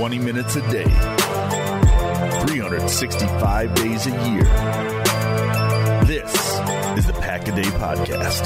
20 minutes a day, 365 days a year. This is the Pack-A-Day Podcast.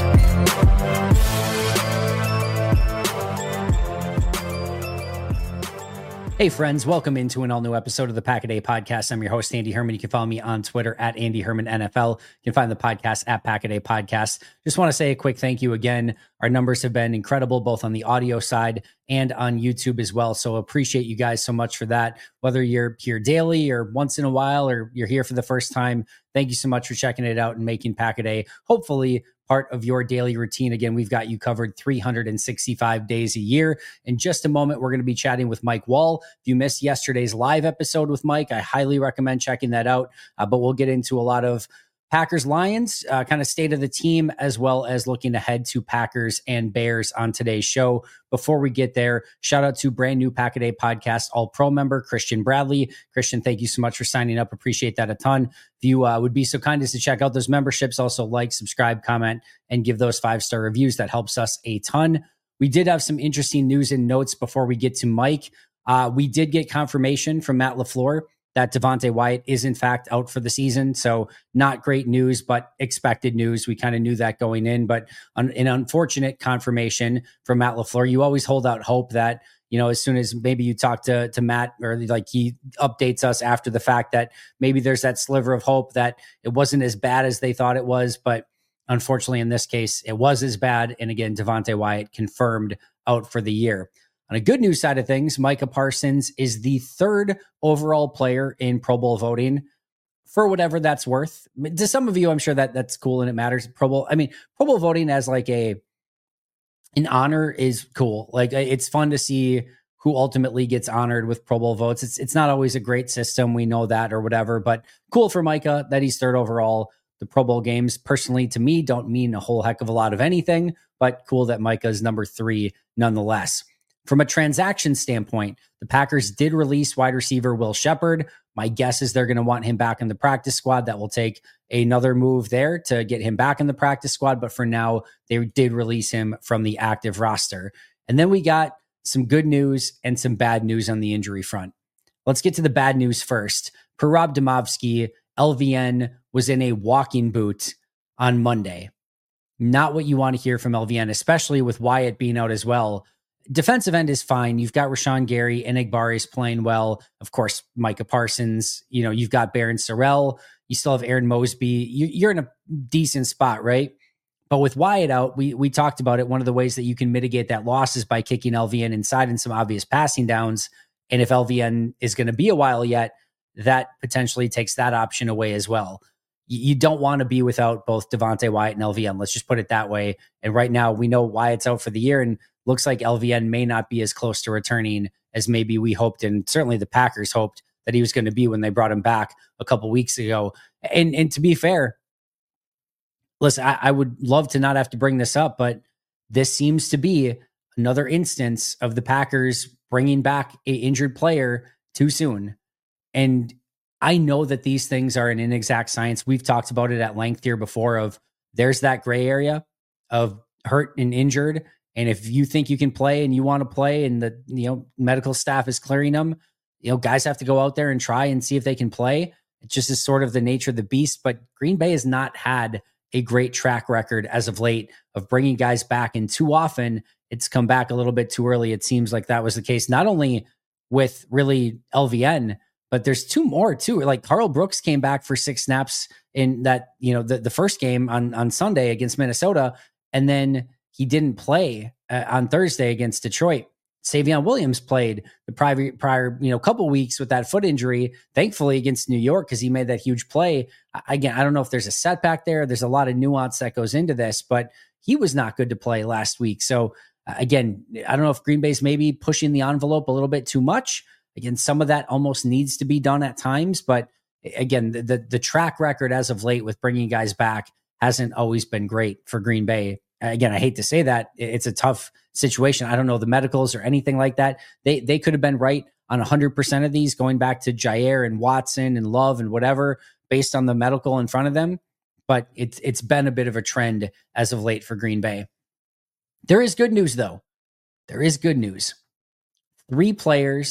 Hey friends, welcome into an all-new episode of the Pack-A-Day Podcast. I'm your host, Andy Herman. You can follow me on Twitter at Andy Herman NFL. You can find the podcast at Pack-A-Day Podcast. Just want to say a quick thank you again. Our numbers have been incredible, both on the audio side and on YouTube as well. So appreciate you guys so much for that. Whether you're here daily or once in a while, or you're here for the first time, thank you so much for checking it out and making Pack-A-Day hopefully part of your daily routine. Again, we've got you covered 365 days a year. In just a moment, we're going to be chatting with Mike Wall. If you missed yesterday's live episode with Mike, I highly recommend checking that out. But we'll get into a lot of Packers-Lions, kind of state of the team, as well as looking ahead to Packers and Bears on today's show. Before we get there, shout out to brand new Pack-A-Day Podcast All-Pro member, Christian Bradley. Christian, thank you so much for signing up. Appreciate that a ton. If you would be so kind as to check out those memberships, also like, subscribe, comment, and give those 5-star reviews. That helps us a ton. We did have some interesting news and notes before we get to Mike. We did get confirmation from Matt LaFleur that Devonte Wyatt is in fact out for the season. So not great news, but expected news. We kind of knew that going in, but an unfortunate confirmation from Matt LaFleur. You always hold out hope that, you know, as soon as maybe you talk to Matt, or like he updates us after the fact, that maybe there's that sliver of hope that it wasn't as bad as they thought it was. But unfortunately, in this case, it was as bad. And again, Devonte Wyatt confirmed out for the year. On a good news side of things, Micah Parsons is the third overall player in Pro Bowl voting, for whatever that's worth. To some of you, I'm sure that that's cool and it matters. Pro Bowl voting as like an honor is cool. Like, it's fun to see who ultimately gets honored with Pro Bowl votes. It's not always a great system, we know that, or whatever, but cool for Micah that he's third overall. The Pro Bowl games, personally, to me, don't mean a whole heck of a lot of anything, but cool that Micah is number 3 nonetheless. From a transaction standpoint, the Packers did release wide receiver Will Shepherd. My guess is they're going to want him back in the practice squad. That will take another move there to get him back in the practice squad. But for now, they did release him from the active roster. And then we got some good news and some bad news on the injury front. Let's get to the bad news first. Per Rob Demovsky, LVN was in a walking boot on Monday. Not what you want to hear from LVN, especially with Wyatt being out as well. Defensive end is fine. You've got Rashawn Gary and Egbari's playing well. Of course, Micah Parsons, you know, you've got Baron Sorrell. You still have Aaron Mosby. You're in a decent spot, right? But with Wyatt out, we talked about it. One of the ways that you can mitigate that loss is by kicking LVN inside in some obvious passing downs. And if LVN is going to be a while yet, that potentially takes that option away as well. You don't want to be without both Devonte Wyatt and LVN. Let's just put it that way. And right now, we know Wyatt's out for the year, and looks like LVN may not be as close to returning as maybe we hoped, and certainly the Packers hoped that he was going to be when they brought him back a couple weeks ago. And to be fair, listen, I would love to not have to bring this up, but this seems to be another instance of the Packers bringing back an injured player too soon. And I know that these things are an inexact science. We've talked about it at length here before, of there's that gray area of hurt and injured. And if you think you can play and you want to play, and the medical staff is clearing them, guys have to go out there and try and see if they can play. It just is sort of the nature of the beast. But Green Bay has not had a great track record as of late of bringing guys back, and too often it's come back a little bit too early. It seems like that was the case, not only with really LVN, but there's two more too. Like Carl Brooks came back for 6 snaps in that, the first game on Sunday against Minnesota, and then he didn't play on Thursday against Detroit. Savion Williams played the prior couple weeks with that foot injury, thankfully against New York, because he made that huge play. Again, I don't know if there's a setback there. There's a lot of nuance that goes into this, but he was not good to play last week. So again, I don't know if Green Bay's maybe pushing the envelope a little bit too much. Again, some of that almost needs to be done at times, but again, the track record as of late with bringing guys back hasn't always been great for Green Bay. Again, I hate to say that. It's a tough situation. I don't know the medicals or anything like that. They could have been right on 100% of these, going back to Jair and Watson and Love and whatever, based on the medical in front of them. But it's been a bit of a trend as of late for Green Bay. There is good news, though. There is good news. 3 players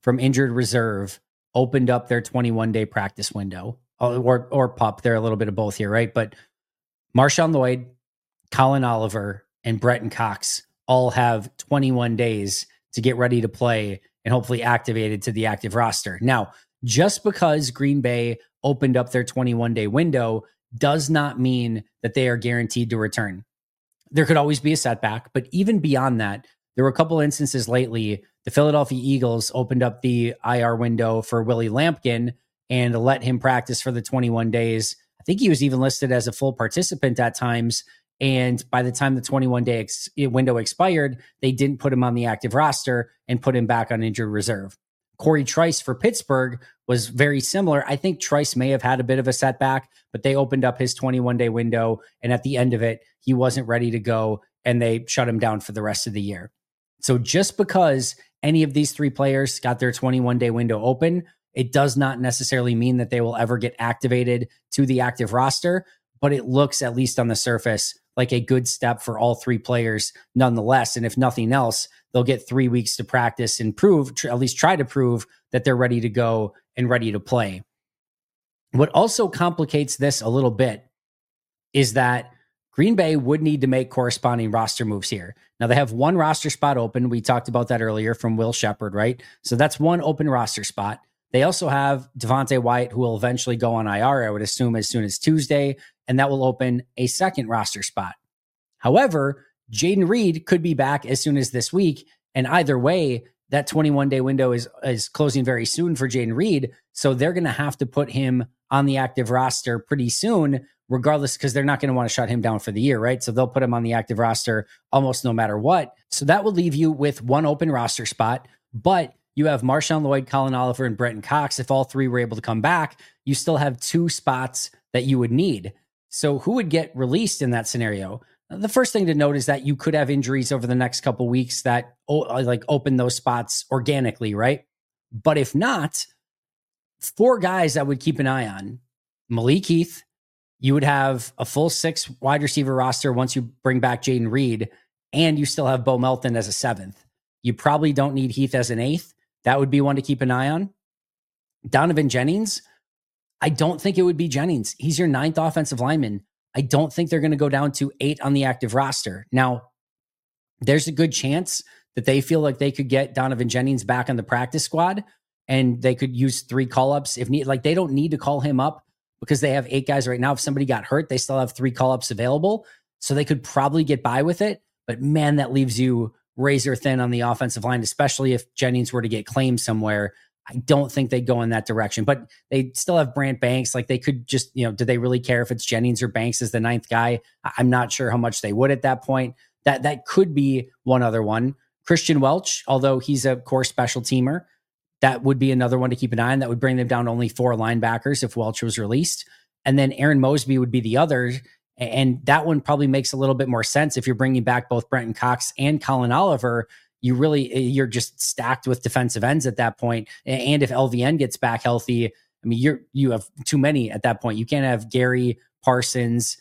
from injured reserve opened up their 21-day practice window, or PUP. They're a little bit of both here, right? But Marshawn Lloyd, Colin Oliver, and Brenton Cox all have 21 days to get ready to play and hopefully activated to the active roster. Now, just because Green Bay opened up their 21-day window does not mean that they are guaranteed to return. There could always be a setback, but even beyond that, there were a couple instances lately. The Philadelphia Eagles opened up the IR window for Willie Lampkin and let him practice for the 21 days. I think he was even listed as a full participant at times. And by the time the 21-day window expired, they didn't put him on the active roster and put him back on injured reserve. Corey Trice for Pittsburgh was very similar. I think Trice may have had a bit of a setback, but they opened up his 21-day window, and at the end of it, he wasn't ready to go, and they shut him down for the rest of the year. So just because any of these three players got their 21-day window open, it does not necessarily mean that they will ever get activated to the active roster, but it looks, at least on the surface, like a good step for all three players nonetheless. And if nothing else, they'll get 3 weeks to practice and prove, at least try to prove, that they're ready to go and ready to play. What also complicates this a little bit is that Green Bay would need to make corresponding roster moves here. Now, they have one roster spot open. We talked about that earlier from Will Shepard, right? So that's one open roster spot. They also have Devontae Wyatt, who will eventually go on IR, I would assume, as soon as Tuesday, and that will open a second roster spot. However, Jayden Reed could be back as soon as this week, and either way, that 21-day window is closing very soon for Jayden Reed, so they're going to have to put him on the active roster pretty soon, regardless, because they're not going to want to shut him down for the year, right? So they'll put him on the active roster almost no matter what. So that will leave you with one open roster spot, but you have Marshawn Lloyd, Colin Oliver, and Brenton Cox. If all three were able to come back, you still have two spots that you would need. So who would get released in that scenario? The first thing to note is that you could have injuries over the next couple weeks that open those spots organically, right? But if not, four guys I would keep an eye on. Malik Heath, you would have a full 6 wide receiver roster once you bring back Jayden Reed, and you still have Bo Melton as a 7th. You probably don't need Heath as an 8th. That would be one to keep an eye on. Donovan Jennings, I don't think it would be Jennings. He's your 9th offensive lineman. I don't think they're going to go down to 8 on the active roster. Now, there's a good chance that they feel like they could get Donovan Jennings back on the practice squad and they could use 3 call-ups if need. Like, they don't need to call him up because they have 8 guys right now. If somebody got hurt, they still have 3 call-ups available. So they could probably get by with it. But man, that leaves you razor thin on the offensive line, especially if Jennings were to get claimed somewhere. I don't think they go in that direction, but they still have Brant Banks. Like, they could just, do they really care if it's Jennings or Banks as the 9th guy? I'm not sure how much they would at that point. That could be one other one. Christian Welch, although he's a core special teamer, that would be another one to keep an eye on. That would bring them down to only 4 linebackers if Welch was released. And then Aaron Mosby would be the other. And that one probably makes a little bit more sense if you're bringing back both Brenton Cox and Colin Oliver. You're just stacked with defensive ends at that point. And if LVN gets back healthy, I mean, you have too many at that point. You can't have Gary, Parsons,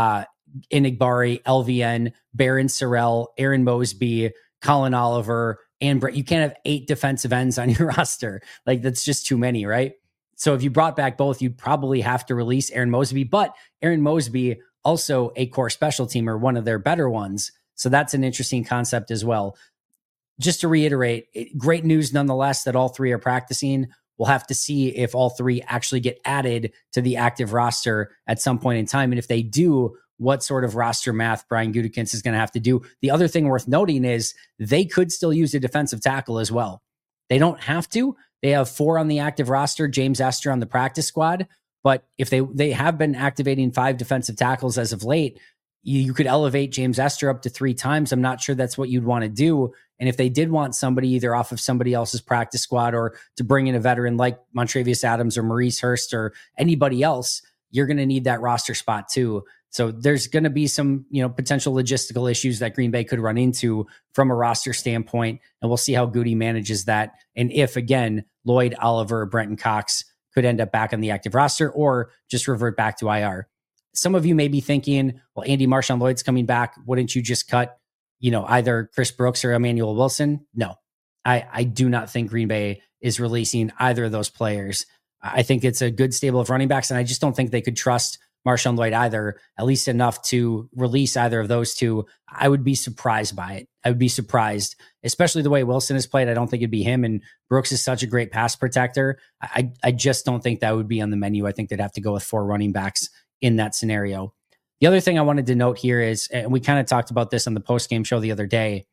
Inigbari, LVN, Barron Sorrell, Aaron Mosby, Colin Oliver, and Brett. You can't have 8 defensive ends on your roster. Like, that's just too many, right? So if you brought back both, you'd probably have to release Aaron Mosby, but Aaron Mosby, also a core special teamer, one of their better ones. So that's an interesting concept as well. Just to reiterate, great news nonetheless that all 3 are practicing. We'll have to see if all 3 actually get added to the active roster at some point in time. And if they do, what sort of roster math Brian Gutekunst is going to have to do. The other thing worth noting is they could still use a defensive tackle as well. They don't have to. They have 4 on the active roster, James Esther on the practice squad. But if they have been activating 5 defensive tackles as of late, you could elevate James Esther up to 3 times. I'm not sure that's what you'd want to do. And if they did want somebody either off of somebody else's practice squad or to bring in a veteran like Montravius Adams or Maurice Hurst or anybody else, you're going to need that roster spot too. So there's going to be some, potential logistical issues that Green Bay could run into from a roster standpoint. And we'll see how Goody manages that. And if, again, Lloyd, Oliver, Brenton Cox could end up back on the active roster or just revert back to IR. Some of you may be thinking, well, Andy Marshawn Lloyd's coming back. Wouldn't you just cut, either Chris Brooks or Emmanuel Wilson? No, I do not think Green Bay is releasing either of those players. I think it's a good stable of running backs, and I just don't think they could trust Marshawn Lloyd either, at least enough to release either of those two. I would be surprised by it. I would be surprised, especially the way Wilson has played. I don't think it'd be him, and Brooks is such a great pass protector. I just don't think that would be on the menu. I think they'd have to go with 4 running backs in that scenario. The other thing I wanted to note here is, and we kind of talked about this on the post-game show the other day,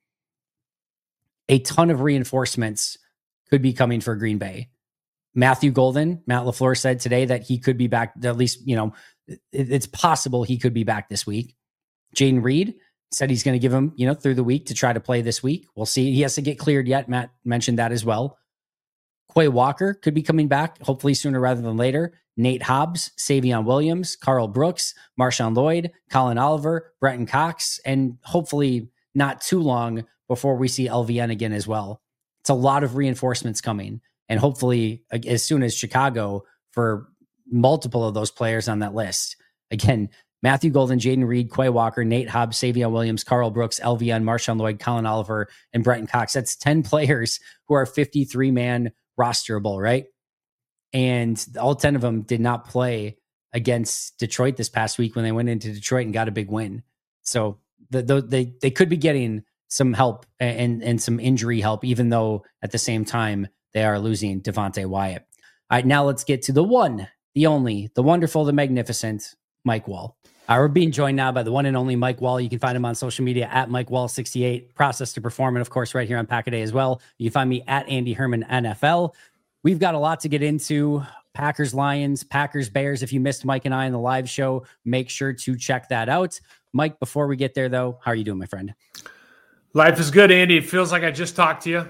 a ton of reinforcements could be coming for Green Bay. Matthew Golden, Matt LaFleur said today that he could be back, at least, it's possible he could be back this week. Jaden Reed said he's going to give him, through the week to try to play this week. We'll see. He has to get cleared yet. Matt mentioned that as well. Quay Walker could be coming back, hopefully sooner rather than later. Nate Hobbs, Savion Williams, Carl Brooks, Marshawn Lloyd, Colin Oliver, Brenton Cox, and hopefully not too long before we see LVN again as well. It's a lot of reinforcements coming, and hopefully as soon as Chicago for multiple of those players on that list. Again, Matthew Golden, Jaden Reed, Quay Walker, Nate Hobbs, Savion Williams, Carl Brooks, LVN, Marshawn Lloyd, Colin Oliver, and Brenton Cox. That's 10 players who are 53-man rosterable, right? And all 10 of them did not play against Detroit this past week when they went into Detroit and got a big win. So they could be getting some help and some injury help, even though at the same time they are losing Devontae Wyatt. All right, now let's get to the one, the only, the wonderful, the magnificent Mike Wall. We're being joined now by the one and only Mike Wall. You can find him on social media at Mike Wall 68, Process to Perform, and of course right here on Pack-A-Day as well. You can find me at Andy Herman NFL. We've got a lot to get into. Packers, Lions, Packers, Bears. If you missed Mike and I in the live show, make sure to check that out. Mike, before we get there though, how are you doing, my friend? Life is good, Andy. It feels like I just talked to you.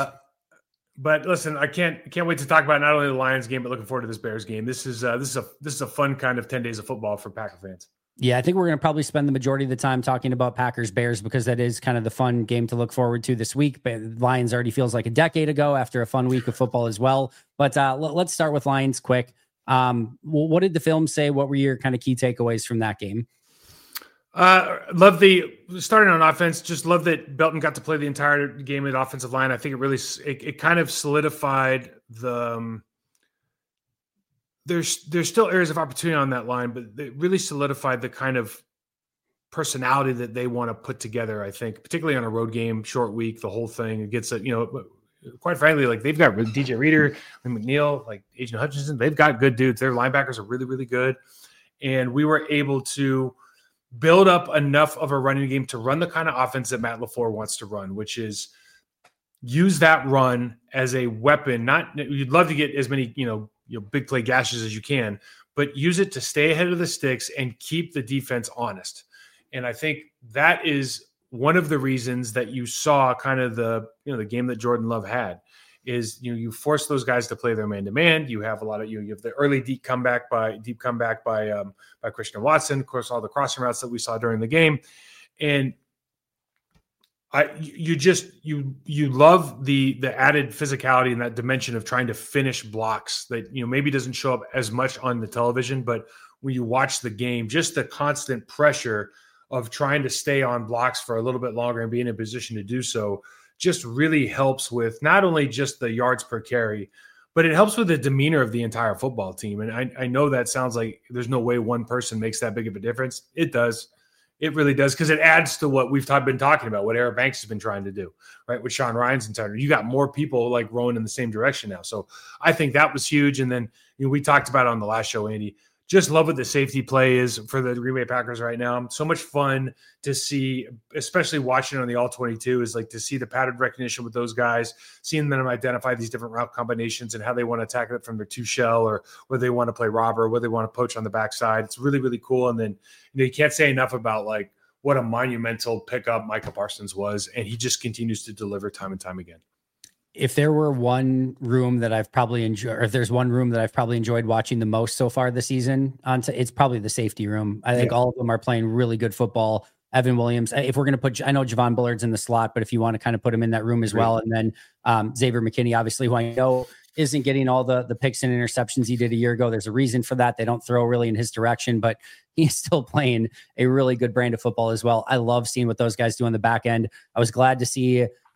But listen, I can't wait to talk about not only the Lions game, but looking forward to this Bears game. This is a fun kind of 10 days of football for Packer fans. Yeah, I think we're going to probably spend the majority of the time talking about Packers Bears because that is kind of the fun game to look forward to this week. But Lions already feels like a decade ago after a fun week of football as well. But let's start with Lions quick. What did the film say? What were your kind of key takeaways from that game? Love starting on offense. Just love that Belton got to play the entire game at offensive line. I think it kind of solidified the. There's still areas of opportunity on that line, but it really solidified the kind of personality that they want to put together. I think, particularly on a road game, short week, the whole thing. It gets quite frankly, like they've got DJ Reader, McNeil, like Agent Hutchinson. They've got good dudes. Their linebackers are really, really good, and we were able to build up enough of a running game to run the kind of offense that Matt LaFleur wants to run, which is use that run as a weapon. You'd love to get as many, big play gashes as you can, but use it to stay ahead of the sticks and keep the defense honest. And I think that is one of the reasons that you saw kind of the game that Jordan Love had is, you force those guys to play their man-to-man. You have a lot of, you have the early deep comeback by Christian Watson, of course, all the crossing routes that we saw during the game. And you love the added physicality and that dimension of trying to finish blocks that, maybe doesn't show up as much on the television, but when you watch the game, just the constant pressure of trying to stay on blocks for a little bit longer and be in a position to do so just really helps with not only just the yards per carry, but it helps with the demeanor of the entire football team. And I know that sounds like there's no way one person makes that big of a difference. It does. It really does, because it adds to what we've been talking about, what Eric Banks has been trying to do, right? With Sean Ryan's entire, you got more people like rowing in the same direction now. So I think that was huge. And then we talked about it on the last show, Andy. Just love what the safety play is for the Green Bay Packers right now. So much fun to see, especially watching on the All-22, is like to see the pattern recognition with those guys, seeing them identify these different route combinations and how they want to attack it from their two shell, or whether they want to play robber, whether they want to poach on the backside. It's really, really cool. And then you can't say enough about like what a monumental pickup Micah Parsons was, and he just continues to deliver time and time again. If there were one room that I've probably enjoyed, or if there's one room that I've probably enjoyed watching the most so far this season, it's probably the safety room. I think all of them are playing really good football. Evan Williams, if we're going to I know Javon Bullard's in the slot, but if you want to kind of put him in that room as well. And then Xavier McKinney, obviously, who I know isn't getting all the picks and interceptions he did a year ago. There's a reason for that. They don't throw really in his direction, but he's still playing a really good brand of football as well. I love seeing what those guys do on the back end. I was glad to see,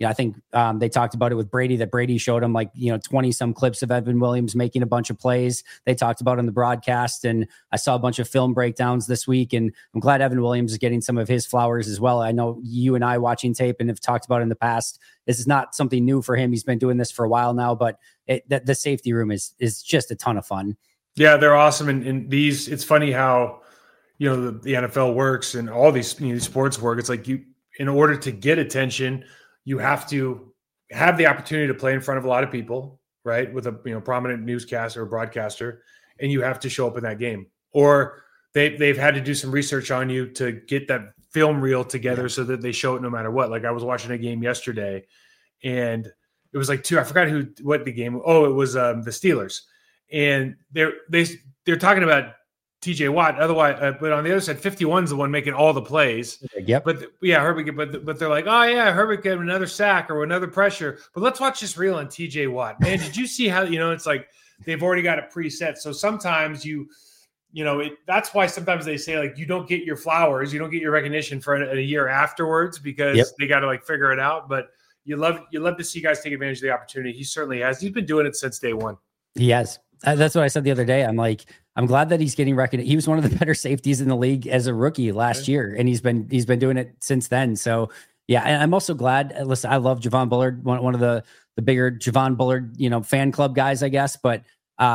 I think they talked about it with Brady, that Brady showed him 20 some clips of Evan Williams making a bunch of plays. They talked about it in the broadcast, and I saw a bunch of film breakdowns this week, and I'm glad Evan Williams is getting some of his flowers as well. I know you and I watching tape and have talked about it in the past. This is not something new for him. He's been doing this for a while now, but the safety room is just a ton of fun. Yeah, they're awesome. And these, it's funny how, the NFL works and all these sports work. It's like in order to get attention, you have to have the opportunity to play in front of a lot of people, right? With a prominent newscaster or broadcaster, and you have to show up in that game. Or they've had to do some research on you to get that film reel together so that they show it no matter what. Like I was watching a game yesterday, and it was I forgot what the game. Oh, it was the Steelers, and they're talking about TJ Watt. Otherwise, but on the other side, 51's the one making all the plays. Yep. But Herbert. But they're like, oh yeah, Herbert got another sack or another pressure. But let's watch this reel on TJ Watt. Man, did you see how it's like they've already got it preset? So sometimes that's why sometimes they say you don't get your flowers, you don't get your recognition for a year afterwards because they got to figure it out. But you love to see guys take advantage of the opportunity. He certainly has. He's been doing it since day one. He has. That's what I said the other day. I'm glad that he's getting recognition. He was one of the better safeties in the league as a rookie last year, and he's been doing it since then. So yeah, and I'm also glad. Listen, I love Javon Bullard, one of the bigger Javon Bullard, fan club guys, I guess. But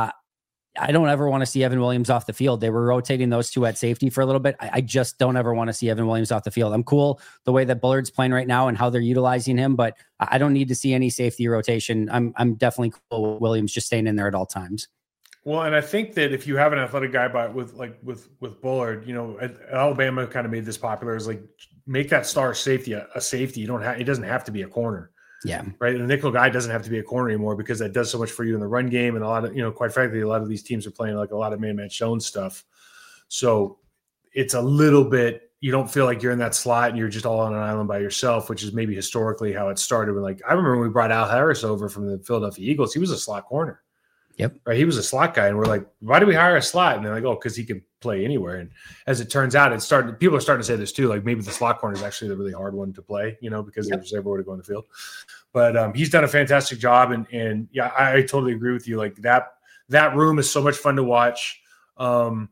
I don't ever want to see Evan Williams off the field. They were rotating those two at safety for a little bit. I just don't ever want to see Evan Williams off the field. I'm cool the way that Bullard's playing right now and how they're utilizing him, but I don't need to see any safety rotation. I'm definitely cool with Williams just staying in there at all times. Well, and I think that if you have an athletic guy with Bullard, Alabama kind of made this popular is make that star safety a safety. It doesn't have to be a corner. Yeah. Right. The nickel guy doesn't have to be a corner anymore because that does so much for you in the run game. And a lot of, quite frankly, a lot of these teams are playing a lot of man shown stuff. So it's a little bit, you don't feel like you're in that slot and you're just all on an island by yourself, which is maybe historically how it started. I remember when we brought Al Harris over from the Philadelphia Eagles, he was a slot corner. Yep. Right. He was a slot guy. And we're like, why do we hire a slot? And they're like, oh, because he can play anywhere. And as it turns out, people are starting to say this too. Maybe the slot corner is actually the really hard one to play, because there's everywhere to go in the field. But he's done a fantastic job. And yeah, I totally agree with you. That room is so much fun to watch. And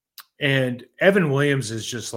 Evan Williams is just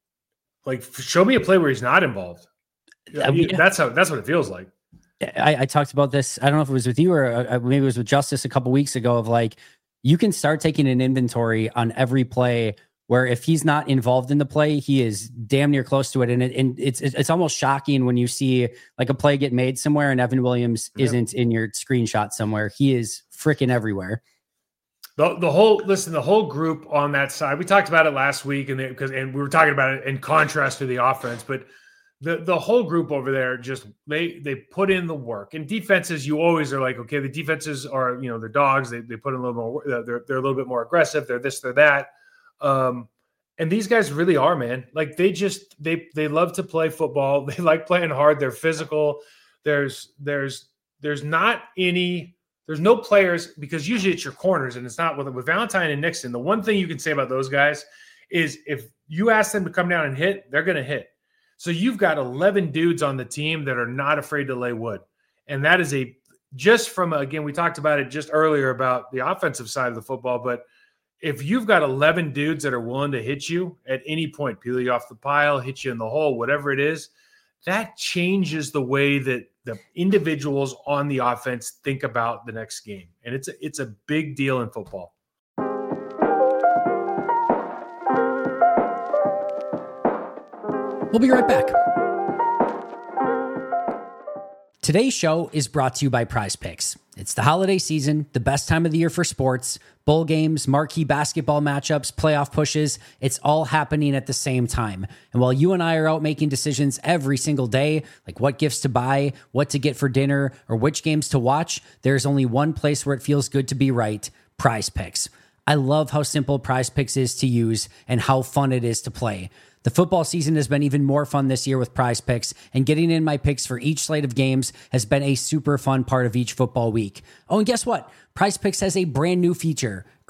show me a play where he's not involved. That's what it feels like. I talked about this. I don't know if it was with you or maybe it was with Justice a couple weeks ago of you can start taking an inventory on every play where if he's not involved in the play, he is damn near close to it. And it's almost shocking when you see a play get made somewhere and Evan Williams isn't in your screenshot somewhere. He is freaking everywhere. The whole group on that side, we talked about it last week and we were talking about it in contrast to the offense, but the whole group over there just they put in the work. And defenses, you always are okay, the defenses are they're dogs. They put in a little more. They're a little bit more aggressive. They're this, they're that. And these guys really are, man. They love to play football. They like playing hard. They're physical. There's no players because usually it's your corners and it's not with Valentine and Nixon. The one thing you can say about those guys is if you ask them to come down and hit, they're going to hit. So you've got 11 dudes on the team that are not afraid to lay wood. And that is again, we talked about it just earlier about the offensive side of the football, but if you've got 11 dudes that are willing to hit you at any point, peel you off the pile, hit you in the hole, whatever it is, that changes the way that the individuals on the offense think about the next game. And it's a big deal in football. We'll be right back. Today's show is brought to you by Prize Picks. It's the holiday season, the best time of the year for sports, bowl games, marquee basketball matchups, playoff pushes. It's all happening at the same time. And while you and I are out making decisions every single day, like what gifts to buy, what to get for dinner, or which games to watch, there's only one place where it feels good to be right, Prize Picks. I love how simple Prize Picks is to use and how fun it is to play. The football season has been even more fun this year with Prize Picks, and getting in my picks for each slate of games has been a super fun part of each football week. Oh, and guess what? Prize Picks has a brand new feature,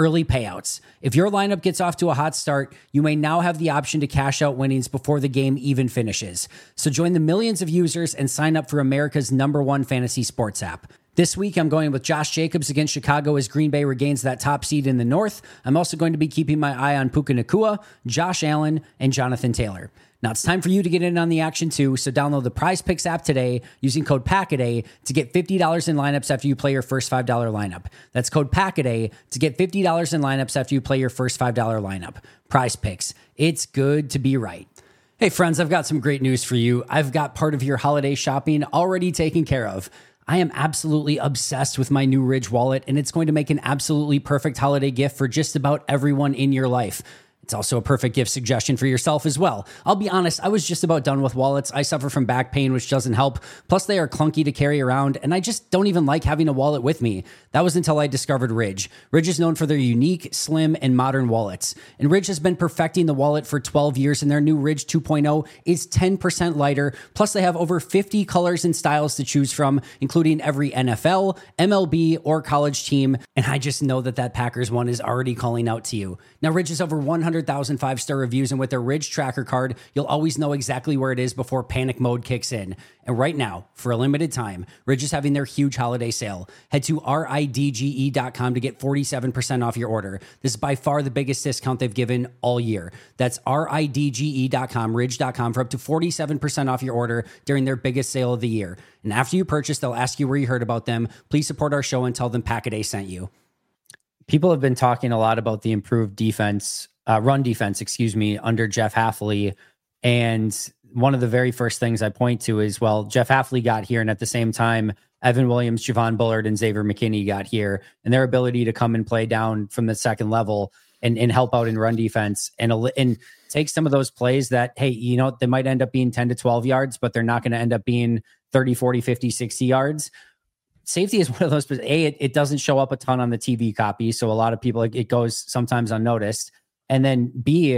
early payouts. If your lineup gets off to a hot start, you may now have the option to cash out winnings before the game even finishes. So join the millions of users and sign up for America's #1 fantasy sports app. This week, I'm going with Josh Jacobs against Chicago as Green Bay regains that top seed in the North. I'm also going to be keeping my eye on Puka Nacua, Josh Allen, and Jonathan Taylor. Now it's time for you to get in on the action too, so download the Prize Picks app today using code PACKADAY to get $50 in lineups after you play your first $5 lineup. That's code PACKADAY to get $50 in lineups after you play your first $5 lineup. Prize Picks. It's good to be right. Hey friends, I've got some great news for you. I've got part of your holiday shopping already taken care of. I am absolutely obsessed with my new Ridge wallet, and it's going to make an absolutely perfect holiday gift for just about everyone in your life. It's also a perfect gift suggestion for yourself as well. I'll be honest, I was just about done with wallets. I suffer from back pain, which doesn't help. Plus, they are clunky to carry around, and I just don't even like having a wallet with me. That was until I discovered Ridge. Ridge is known for their unique, slim, and modern wallets. And Ridge has been perfecting the wallet for 12 years, and their new Ridge 2.0 is 10% lighter. Plus, they have over 50 colors and styles to choose from, including every NFL, MLB, or college team. And I just know that Packers one is already calling out to you. Now, Ridge has over 100,000 5-star reviews, and with their Ridge tracker card, you'll always know exactly where it is before panic mode kicks in. And right now, for a limited time, Ridge is having their huge holiday sale. Head to RIDGE.com to get 47% off your order. This is by far the biggest discount they've given all year. That's RIDGE.com, Ridge.com, for up to 47% off your order during their biggest sale of the year. And after you purchase, they'll ask you where you heard about them. Please support our show and tell them Packaday sent you. People have been talking a lot about the improved defense, run defense, under Jeff Hafley. And one of the very first things I point to is, well, Jeff Hafley got here, and at the same time, Evan Williams, Javon Bullard, and Xavier McKinney got here, and their ability to come and play down from the second level and help out in run defense and take some of those plays that, hey, you know, they might end up being 10 to 12 yards, but they're not going to end up being 30, 40, 50, 60 yards. Safety is one of those, it doesn't show up a ton on the TV copy. So a lot of people, it goes sometimes unnoticed. And then B,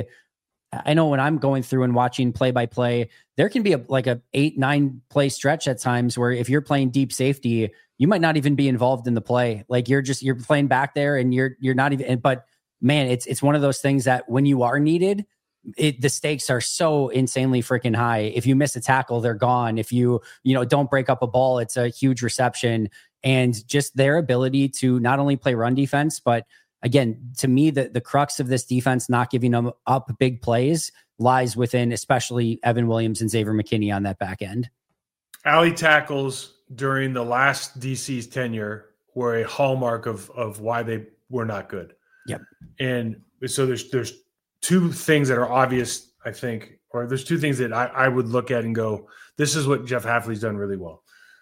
I know when I'm going through and watching play by play, there can be a 8-9 play stretch at times where if you're playing deep safety, you might not even be involved in the play. Like you're playing back there and you're not even, but man, it's one of those things that when you are needed, the stakes are so insanely freaking high. If you miss a tackle, they're gone. If you don't break up a ball, it's a huge reception. And just their ability to not only play run defense, but again, to me, the crux of this defense not giving them up big plays lies within especially Evan Williams and Xavier McKinney on that back end. Alley tackles during the last DC's tenure were a hallmark of why they were not good. Yep. And so there's two things that are obvious, I think, or there's two things that I would look at and go, this is what Jeff Hafley's done really well.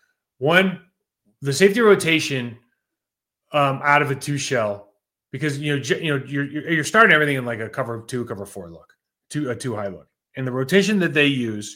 One, the safety rotation out of a two shell, because you're starting everything in like a cover 2, cover 4 look, a 2 high look, and the rotation that they use,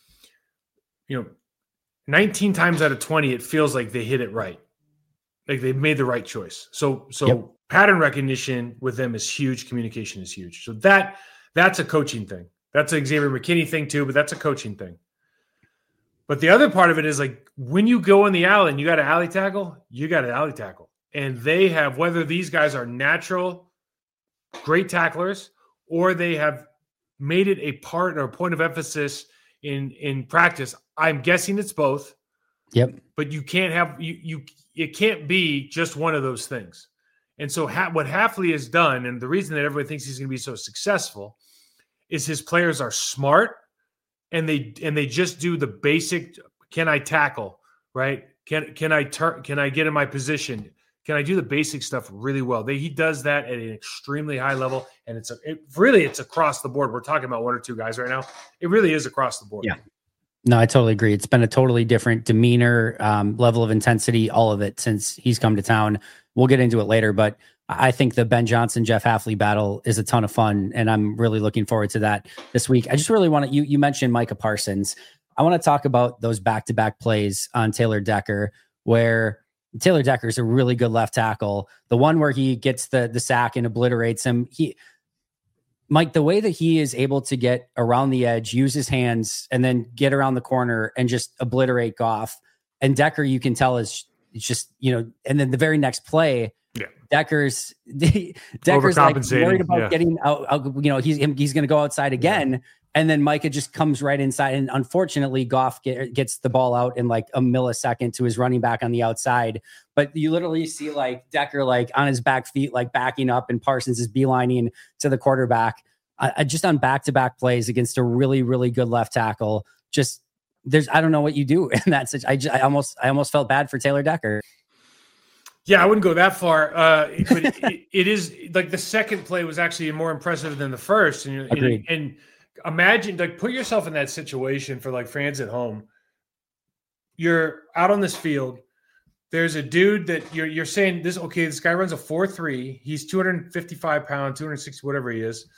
19 times out of 20, it feels like they hit it right, like they've made the right choice. So yep. Pattern recognition with them is huge. Communication is huge. So that's a coaching thing. That's a Xavier McKinney thing too, but that's a coaching thing. But the other part of it is like when you go in the alley and you got an alley tackle, you got an alley tackle. And they have, whether these guys are natural, great tacklers, or they have made it a part or a point of emphasis in practice. I'm guessing it's both. Yep. But you can't have, it can't be just one of those things. And so what Hafley has done, and the reason that everybody thinks he's going to be so successful, is his players are smart, and they just do the basic. Can I tackle? Right? Can I turn? Can I get in my position? Can I do the basic stuff really well? He does that at an extremely high level, and it's across the board. We're talking about one or two guys right now. It really is across the board. Yeah. No, I totally agree. It's been a totally different demeanor, level of intensity, all of it since he's come to town. We'll get into it later, but I think the Ben Johnson, Jeff Hafley battle is a ton of fun, and I'm really looking forward to that this week. I just really want to, you mentioned Micah Parsons. I want to talk about those back-to-back plays on Taylor Decker, where Taylor Decker is a really good left tackle. The one where he gets the sack and obliterates him. Mike, the way that he is able to get around the edge, use his hands, and then get around the corner and just obliterate Goff. And Decker, you can tell, is just, and then the very next play, Decker's like worried about getting out. He's going to go outside again. Yeah. And then Micah just comes right inside. And unfortunately, Goff gets the ball out in like a millisecond to his running back on the outside. But you literally see like Decker like on his back feet, like backing up, and Parsons is beelining to the quarterback. Just on back-to-back plays against a really, really good left tackle. I don't know what you do in that situation. I almost felt bad for Taylor Decker. Yeah, I wouldn't go that far. But it is like the second play was actually more impressive than the first. And imagine, like, put yourself in that situation for like fans at home. You're out on this field. There's a dude that you're saying this. Okay, this guy runs a 4.3. He's 255 pounds, 260, whatever he is.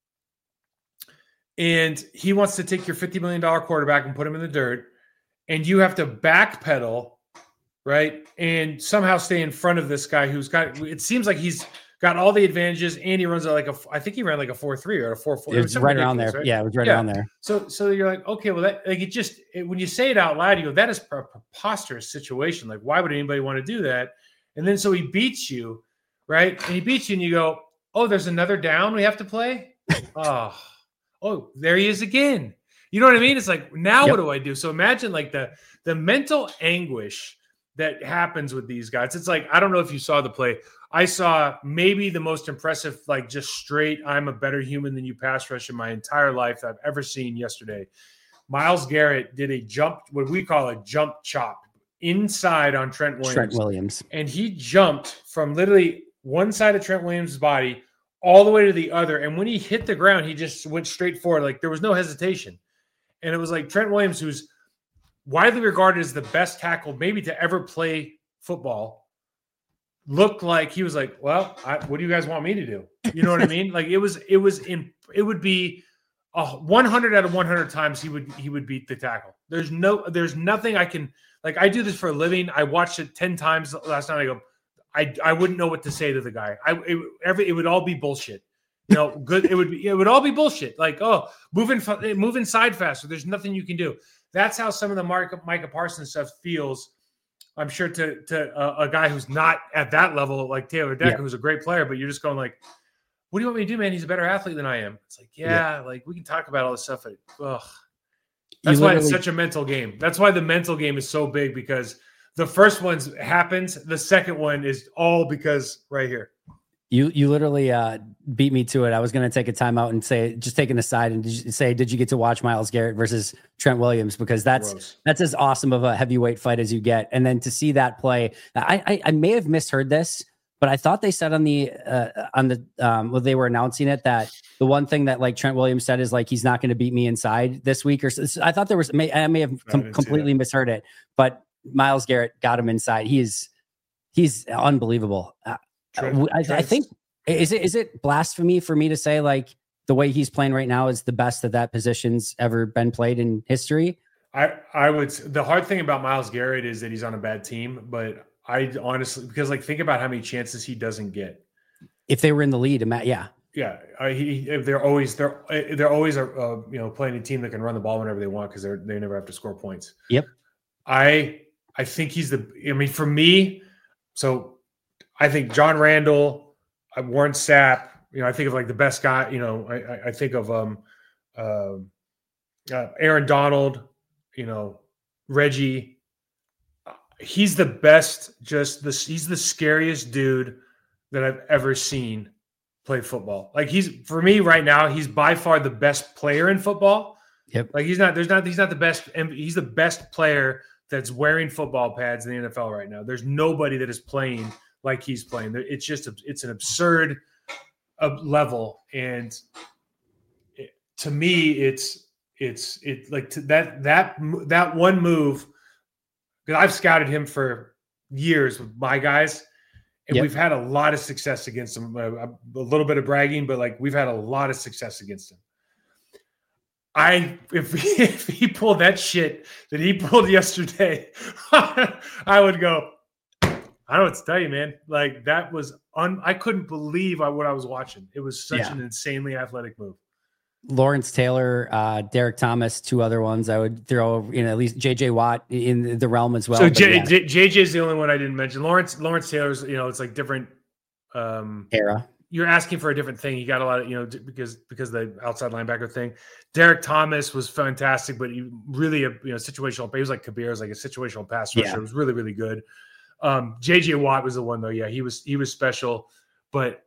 And he wants to take your $50 million quarterback and put him in the dirt. And you have to backpedal, right? And somehow stay in front of this guy who's got, it seems like he's got all the advantages, and he runs I think he ran like a 4.3 or a 4.4. It was right around there. Right? Yeah, it was right around there. So you're like, okay, well, that like when you say it out loud, you go, that is a preposterous situation. Like, why would anybody want to do that? And then so he beats you, right? And he beats you, and you go, oh, there's another down we have to play? Oh, there he is again. You know what I mean? It's like, now What do I do? So imagine like the mental anguish that happens with these guys. It's like, I don't know if you saw the play. I saw maybe the most impressive, like just straight, I'm a better human than you pass rush in my entire life that I've ever seen yesterday. Myles Garrett did a jump, what we call a jump chop, inside on Trent Williams. And he jumped from literally one side of Trent Williams' body all the way to the other. And when he hit the ground, he just went straight forward. Like, there was no hesitation. And it was like Trent Williams, who's widely regarded as the best tackle maybe to ever play football, looked like he was like, well, what do you guys want me to do? You know what I mean? Like, it would be 100 out of 100 times he would beat the tackle. There's nothing I can, like, I do this for a living. I watched it 10 times last night. I go, I wouldn't know what to say to the guy. It would all be bullshit. You know, good. It would all be bullshit. Like, oh, move inside faster. There's nothing you can do. That's how some of the Micah Parsons stuff feels. I'm sure to a guy who's not at that level, like Taylor Decker, who's a great player, but you're just going like, what do you want me to do, man? He's a better athlete than I am. It's like, like we can talk about all this stuff. That's why it's such a mental game. That's why the mental game is so big, because the first one happens. The second one is all because right here. You literally beat me to it. I was going to take a timeout and say, just take an aside and say, did you get to watch Myles Garrett versus Trent Williams? Because that's as awesome of a heavyweight fight as you get. And then to see that play, I may have misheard this, but I thought they said on the when they were announcing it, that the one thing that like Trent Williams said is like, he's not going to beat me inside this week. Or I thought I may have completely misheard it, but Myles Garrett got him inside. He's unbelievable. I think is it blasphemy for me to say like the way he's playing right now is the best that position's ever been played in history? I would. The hard thing about Myles Garrett is that he's on a bad team, but I honestly, because like think about how many chances he doesn't get. If they were in the lead, they're always playing a team that can run the ball whenever they want, because they never have to score points. Yep. I think for me, so. I think John Randall, Warren Sapp, I think of like the best guy, I think of Aaron Donald, Reggie. He's the best, he's the scariest dude that I've ever seen play football. Like for me right now, he's by far the best player in football. Yep. Like he's not the best, and he's the best player that's wearing football pads in the NFL right now. There's nobody that is playing like he's playing. It's an absurd level. And to me, it's like that one move, because I've scouted him for years with my guys, and we've had a lot of success against him. A little bit of bragging, but like we've had a lot of success against him. If he pulled that shit that he pulled yesterday, I would go, I don't know what to tell you, man. Like that was I couldn't believe what I was watching. It was such an insanely athletic move. Lawrence Taylor, Derek Thomas, two other ones I would throw in, at least JJ Watt in the realm as well. So JJ's the only one I didn't mention. Lawrence Taylor's, it's like different era. You're asking for a different thing. He got a lot of, because the outside linebacker thing. Derek Thomas was fantastic, but he really situational. He was like Kabir, was like a situational pass rusher. Yeah. It was really, really good. JJ Watt was the one though. Yeah, he was special, but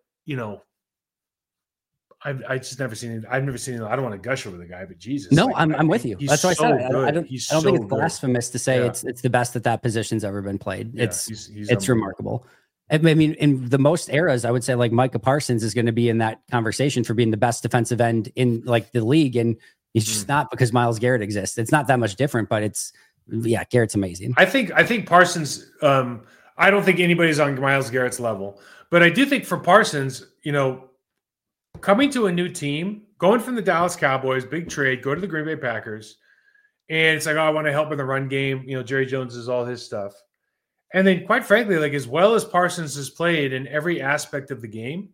I've just never seen it. I've never seen it. I don't want to gush over the guy, but Jesus. No, I'm with you. That's why I said I don't think it's blasphemous to say it's the best that position's ever been played. Yeah, it's remarkable. I mean, in the most eras, I would say like Micah Parsons is going to be in that conversation for being the best defensive end in like the league. And he's just not because Myles Garrett exists. It's not that much different, but Garrett's amazing. I think Parsons, I don't think anybody's on Myles Garrett's level, but I do think for Parsons, coming to a new team, going from the Dallas Cowboys, big trade, go to the Green Bay Packers. And it's like, I want to help in the run game. Jerry Jones is all his stuff. And then, quite frankly, like as well as Parsons has played in every aspect of the game,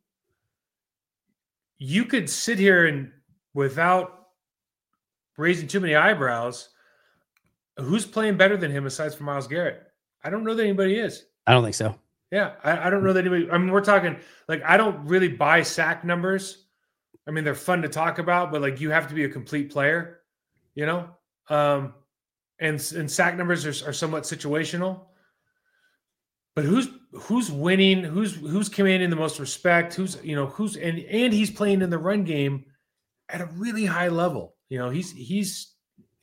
you could sit here and without raising too many eyebrows, who's playing better than him aside from Myles Garrett? I don't know that anybody is. I don't think so. Yeah, I don't know that anybody. I mean, we're talking like I don't really buy sack numbers. I mean, they're fun to talk about, but like you have to be a complete player, and sack numbers are somewhat situational. But who's winning? Who's commanding the most respect? Who's and he's playing in the run game at a really high level. He's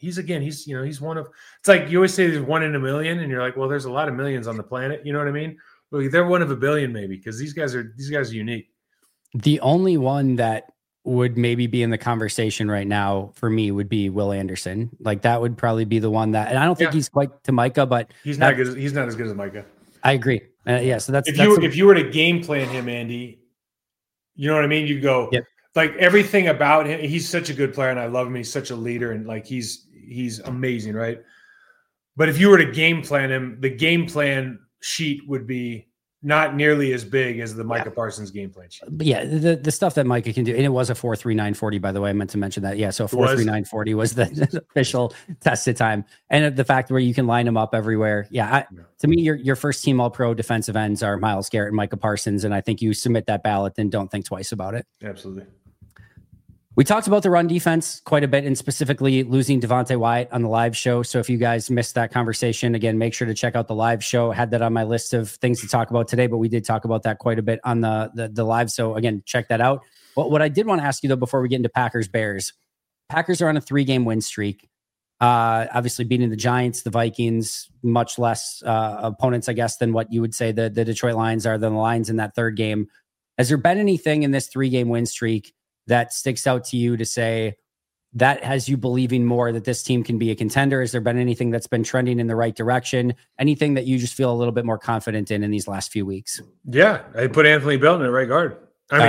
one of. It's like you always say there's one in a million, and you're like, well, there's a lot of millions on the planet. You know what I mean? Well, they're one of a billion maybe because these guys are unique. The only one that would maybe be in the conversation right now for me would be Will Anderson. Like that would probably be the one that, and I don't think he's quite to Micah, but he's not good. He's not as good as Micah. I agree. So that's if you were to game plan him, Andy, you know what I mean? You go like everything about him. He's such a good player, and I love him. He's such a leader, and like he's amazing, right? But if you were to game plan him, the game plan sheet would be not nearly as big as the Micah Parsons game plan sheet. But yeah, the stuff that Micah can do, and it was a 4.3940, by the way. I meant to mention that. Yeah, so 4.3940 was the official tested time, and the fact where you can line them up everywhere. Yeah, to me, your first team All-Pro defensive ends are Myles Garrett and Micah Parsons, and I think you submit that ballot, then don't think twice about it. Absolutely. We talked about the run defense quite a bit, and specifically losing Devonte Wyatt on the live show. So if you guys missed that conversation, again, make sure to check out the live show. I had that on my list of things to talk about today, but we did talk about that quite a bit on the live. So again, check that out. But what I did want to ask you though, before we get into Packers-Bears, Packers are on a 3-game win streak. Obviously beating the Giants, the Vikings, much less opponents, I guess, than what you would say the Detroit Lions are, than the Lions in that third game. Has there been anything in this 3-game win streak that sticks out to you to say that has you believing more that this team can be a contender? Has there been anything that's been trending in the right direction? Anything that you just feel a little bit more confident in these last few weeks? Yeah, I put Anthony Belton in right guard.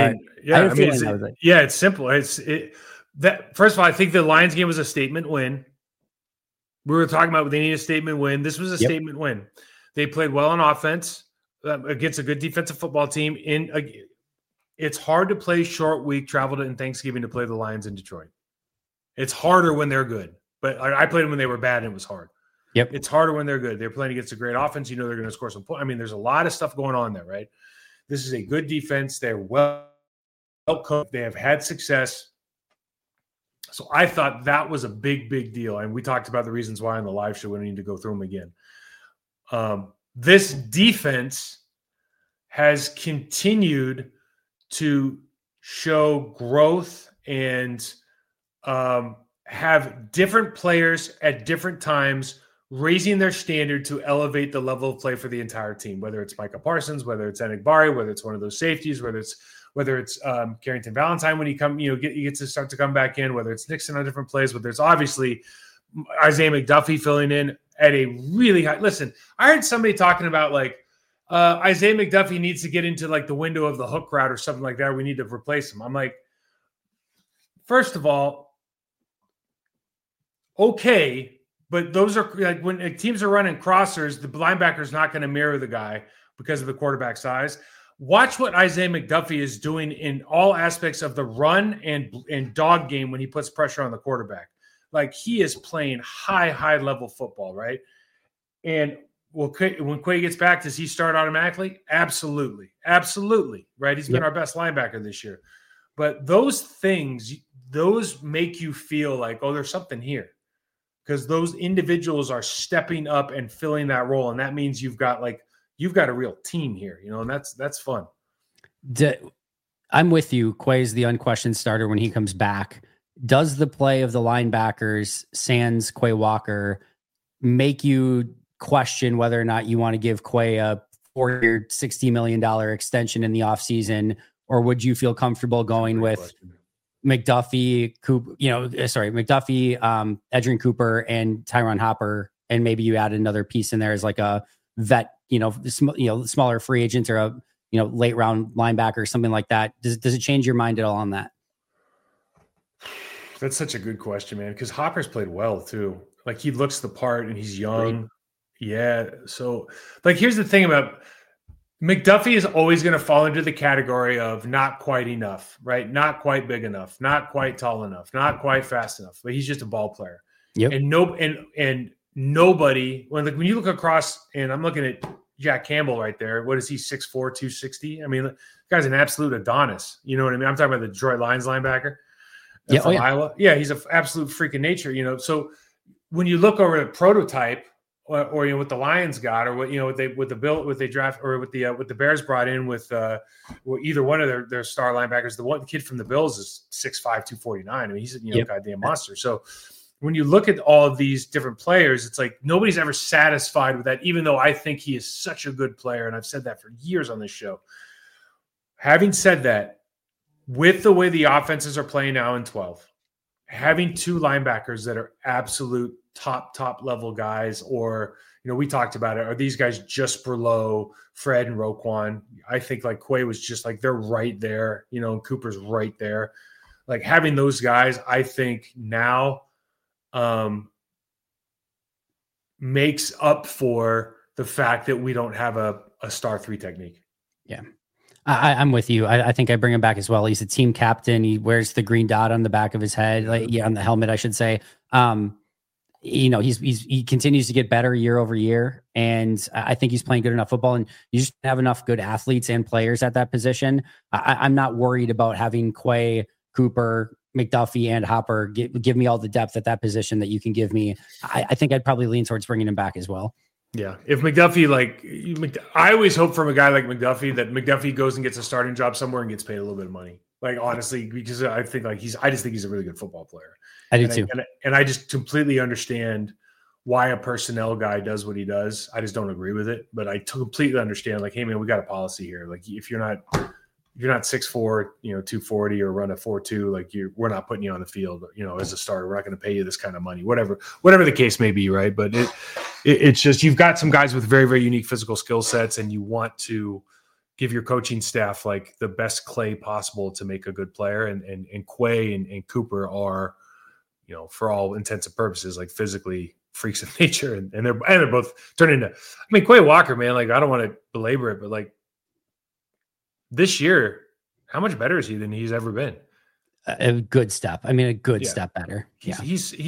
It's simple. That first of all, I think the Lions game was a statement win. We were talking about they need a statement win. This was a statement win. They played well on offense against a good defensive football team. It's hard to play short week, travel to in Thanksgiving to play the Lions in Detroit. It's harder when they're good, but I played them when they were bad and it was hard. Yep. It's harder when they're good. They're playing against a great offense. They're going to score some points. I mean, there's a lot of stuff going on there, right? This is a good defense. They're well coached. They have had success. So I thought that was a big, big deal. And we talked about the reasons why on the live show. We don't need to go through them again. This defense has continued to show growth and have different players at different times raising their standard to elevate the level of play for the entire team, whether it's Micah Parsons, whether it's Enagbari, whether it's one of those safeties, whether it's Carrington Valentine when he gets to start to come back in, whether it's Nixon on different plays, whether it's obviously Isaiah McDuffie filling in at a really high. Listen, I heard somebody talking about like Isaiah McDuffie needs to get into like the window of the hook route or something like that. We need to replace him. I'm like, first of all, okay, but those are like when teams are running crossers, the linebacker's not going to mirror the guy because of the quarterback size. Watch what Isaiah McDuffie is doing in all aspects of the run and dog game when he puts pressure on the quarterback. Like he is playing high level football, right? And when Quay gets back, does he start automatically? Absolutely. Absolutely. Right. He's been our best linebacker this year. But those things, those make you feel like, oh, there's something here. Because those individuals are stepping up and filling that role. And that means you've got a real team here, and that's fun. I'm with you. Quay's the unquestioned starter when he comes back. Does the play of the linebackers, sans Quay Walker, make you question whether or not you want to give Quay a 4-year, $60 million extension in the offseason, or would you feel comfortable going with McDuffie, Edgerrin Cooper, and Tyron Hopper, and maybe you add another piece in there as like a vet, smaller free agent or a late round linebacker or something like that? Does it change your mind at all on that? That's such a good question, man, because Hopper's played well too. Like, he looks the part and he's young. Right. Yeah. So, like, here's the thing about McDuffie is always going to fall into the category of not quite enough, right? Not quite big enough, not quite tall enough, not quite fast enough, but he's just a ball player. Yep. And nobody, when you look across, and I'm looking at Jack Campbell right there. What is he, 6'4", 260? I mean, the guy's an absolute Adonis. You know what I mean? I'm talking about the Detroit Lions linebacker from Iowa. Yeah, he's an absolute freak of nature, So when you look over the prototype, or what the Lions got, or what the Bears brought in with either one of their star linebackers. The kid from the Bills is 6'5", 249. I mean, he's a goddamn monster. So when you look at all of these different players, it's like nobody's ever satisfied with that, even though I think he is such a good player, and I've said that for years on this show. Having said that, with the way the offenses are playing now in 12, having two linebackers that are absolute top level guys, or we talked about it, are these guys just below Fred and Roquan? I think like Quay was just like, they're right there, and Cooper's right there. Like, having those guys, I think now makes up for the fact that we don't have a star 3 technique. Yeah. I'm with you. I think I bring him back as well. He's a team captain. He wears the green dot on the back of his head, on the helmet, I should say. He continues to get better year over year, and I think he's playing good enough football. And you just have enough good athletes and players at that position. I'm not worried about having Quay, Cooper, McDuffie, and Hopper give me all the depth at that position that you can give me. I think I'd probably lean towards bringing him back as well. Yeah. If McDuffie, I always hope from a guy like McDuffie that McDuffie goes and gets a starting job somewhere and gets paid a little bit of money. Like, honestly, because I think I just think he's a really good football player. I do too. And I just completely understand why a personnel guy does what he does. I just don't agree with it, but I completely understand, like, hey man, we got a policy here. Like, if you're not 6'4", 240 or run a 4.2, like, we're not putting you on the field, as a starter. We're not going to pay you this kind of money, whatever the case may be. Right. But it's just, you've got some guys with very, very unique physical skill sets, and you want to give your coaching staff like the best clay possible to make a good player. And Quay and Cooper are, for all intents and purposes, like, physically freaks of nature, and they're both turned into, Quay Walker, man, like, I don't want to belabor it, but like, this year, how much better is he than he's ever been? A good step. A good step better. Yeah.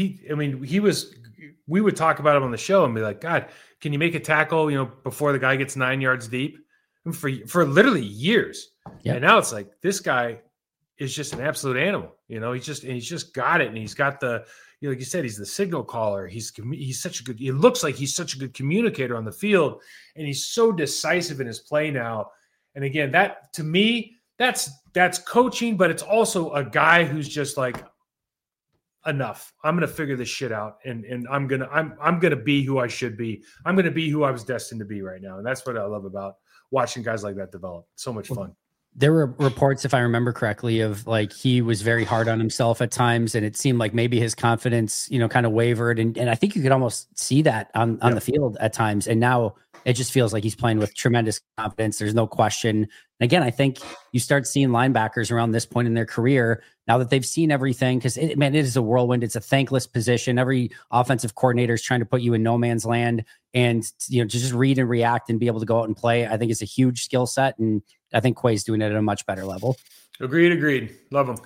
We would talk about him on the show and be like, God, can you make a tackle, before the guy gets 9 yards deep? And for literally years. Yep. And now it's like, this guy is just an absolute animal. He's just got it. And he's got the, like you said, he's the signal caller. He's such a good, it looks like he's such a good communicator on the field, and he's so decisive in his play now. And again, that, to me, that's coaching, but it's also a guy who's just like, enough. I'm going to figure this shit out, and I'm going to be who I should be. I'm going to be who I was destined to be right now. And that's what I love about watching guys like that develop. So much fun. There were reports, if I remember correctly, of like, he was very hard on himself at times, and it seemed like maybe his confidence, kind of wavered. And I think you could almost see that on the field at times. And now it just feels like he's playing with tremendous confidence. There's no question. And again, I think you start seeing linebackers around this point in their career, now that they've seen everything, because it is a whirlwind. It's a thankless position. Every offensive coordinator is trying to put you in no man's land, and to just read and react and be able to go out and play, I think, is a huge skill set. And I think Quay's doing it at a much better level. Agreed. Love him.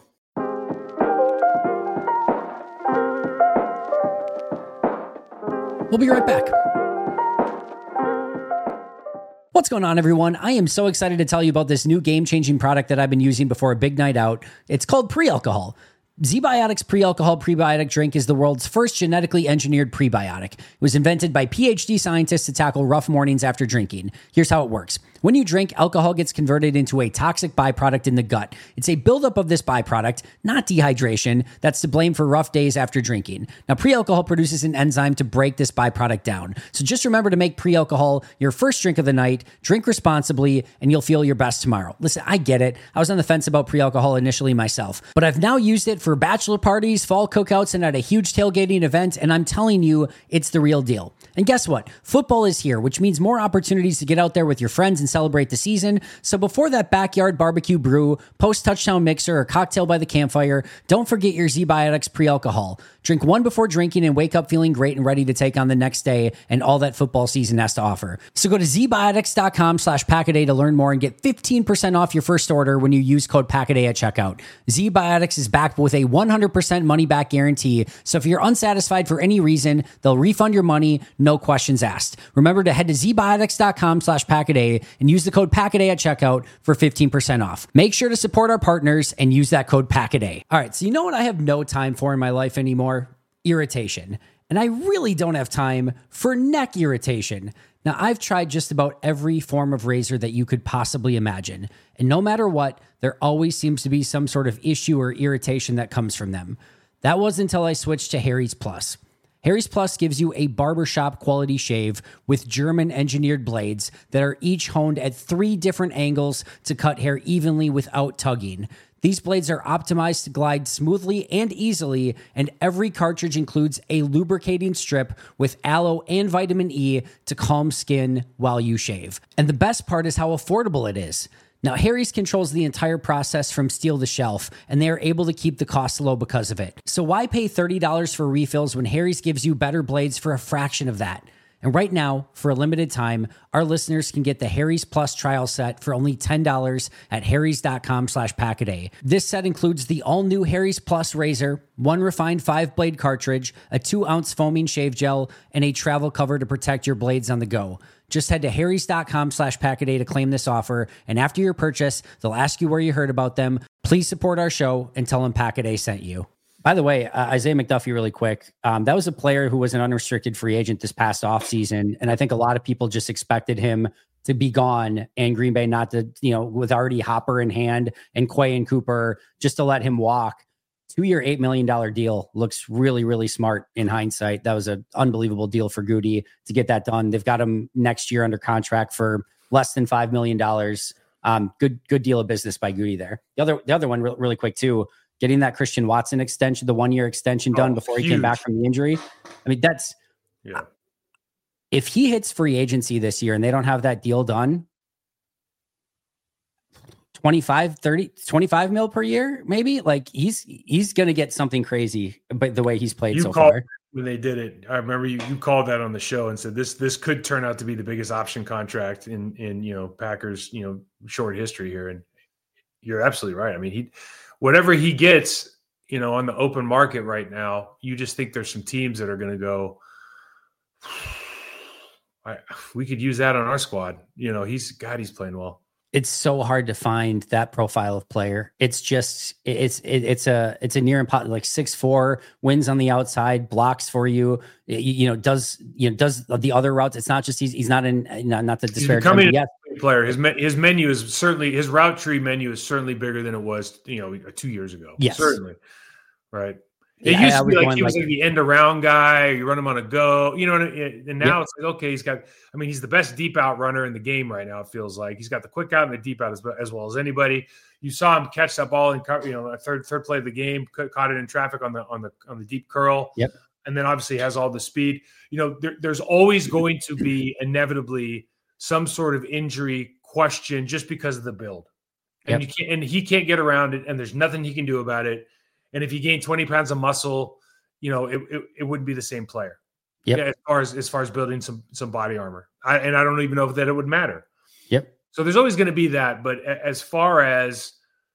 We'll be right back. What's going on, everyone? I am so excited to tell you about this new game-changing product that I've been using before a big night out. It's called Pre-Alcohol. ZBiotics Pre-Alcohol Prebiotic Drink is the world's first genetically engineered prebiotic. It was invented by PhD scientists to tackle rough mornings after drinking. Here's how it works. When you drink, alcohol gets converted into a toxic byproduct in the gut. It's a buildup of this byproduct, not dehydration, that's to blame for rough days after drinking. Now, pre-alcohol produces an enzyme to break this byproduct down. So just remember to make pre-alcohol your first drink of the night, drink responsibly, and you'll feel your best tomorrow. Listen, I get it. I was on the fence about pre-alcohol initially myself, but I've now used it for bachelor parties, fall cookouts, and at a huge tailgating event, and I'm telling you, it's the real deal. And guess what? Football is here, which means more opportunities to get out there with your friends and celebrate the season. So before that backyard barbecue brew, post-touchdown mixer, or cocktail by the campfire, don't forget your ZBiotics pre-alcohol. Drink one before drinking and wake up feeling great and ready to take on the next day and all that football season has to offer. So go to zbiotics.com/packaday to learn more and get 15% off your first order when you use code packaday at checkout. ZBiotics is backed with a 100% money-back guarantee. So if you're unsatisfied for any reason, they'll refund your money, no questions asked. Remember to head to zbiotics.com/packaday and use the code packaday at checkout for 15% off. Make sure to support our partners and use that code packaday. All right, so you know what I have no time for in my life anymore? Irritation. And I really don't have time for neck irritation. Now, I've tried just about every form of razor that you could possibly imagine. And no matter what, there always seems to be some sort of issue or irritation that comes from them. That wasn't until I switched to Harry's Plus. Harry's Plus gives you a barbershop quality shave with German engineered blades that are each honed at 3 different angles to cut hair evenly without tugging. These blades are optimized to glide smoothly and easily, and every cartridge includes a lubricating strip with aloe and vitamin E to calm skin while you shave. And the best part is how affordable it is. Now, Harry's controls the entire process from steel to shelf, and they are able to keep the cost low because of it. So why pay $30 for refills when Harry's gives you better blades for a fraction of that? And right now, for a limited time, our listeners can get the Harry's Plus trial set for only $10 at harrys.com/packaday. This set includes the all-new Harry's Plus razor, 1 refined 5-blade cartridge, a 2-ounce foaming shave gel, and a travel cover to protect your blades on the go. Just head to harrys.com/packaday to claim this offer, and after your purchase, they'll ask you where you heard about them. Please support our show and tell them Packaday sent you. By the way, Isaiah McDuffie, really quick. That was a player who was an unrestricted free agent this past offseason. And I think a lot of people just expected him to be gone and Green Bay not to, with already Hopper in hand and Quay and Cooper, just to let him walk. 2-year, $8 million deal looks really, really smart in hindsight. That was an unbelievable deal for Goody to get that done. They've got him next year under contract for less than $5 million. Good deal of business by Goody there. The other one really quick too, getting that Christian Watson extension, the 1-year extension done before he came back from the injury. I mean, if he hits free agency this year and they don't have that deal done, 25 mil per year, maybe, like he's going to get something crazy, but the way he's played so far. When they did it, I remember you called that on the show and said this could turn out to be the biggest option contract in Packers short history here, and you're absolutely right. I mean, whatever he gets, on the open market right now, you just think there's some teams that are going to go, we could use that on our squad. He's playing well. It's so hard to find that profile of player. It's just, it's a near impossible, like 6'4", wins on the outside, blocks for you, does the other routes. It's not just, he's not the disparage. He's becoming a player. His menu is certainly, his route tree menu is certainly bigger than it was, 2 years ago. Yes. Certainly. Right. It used to be like he was like the end around guy. You run him on a go, and now it's like, okay, he's the best deep out runner in the game right now. It feels like he's got the quick out and the deep out as well as anybody. You saw him catch that ball in, a third play of the game, caught it in traffic on the deep curl. Yep. And then obviously has all the speed. There's always going to be inevitably some sort of injury question just because of the build, and he can't get around it, and there's nothing he can do about it. And if you gain 20 pounds of muscle, it wouldn't be the same player. Yep. As far as building some body armor. I don't even know that it would matter. Yep. So there's always going to be that. But as far as,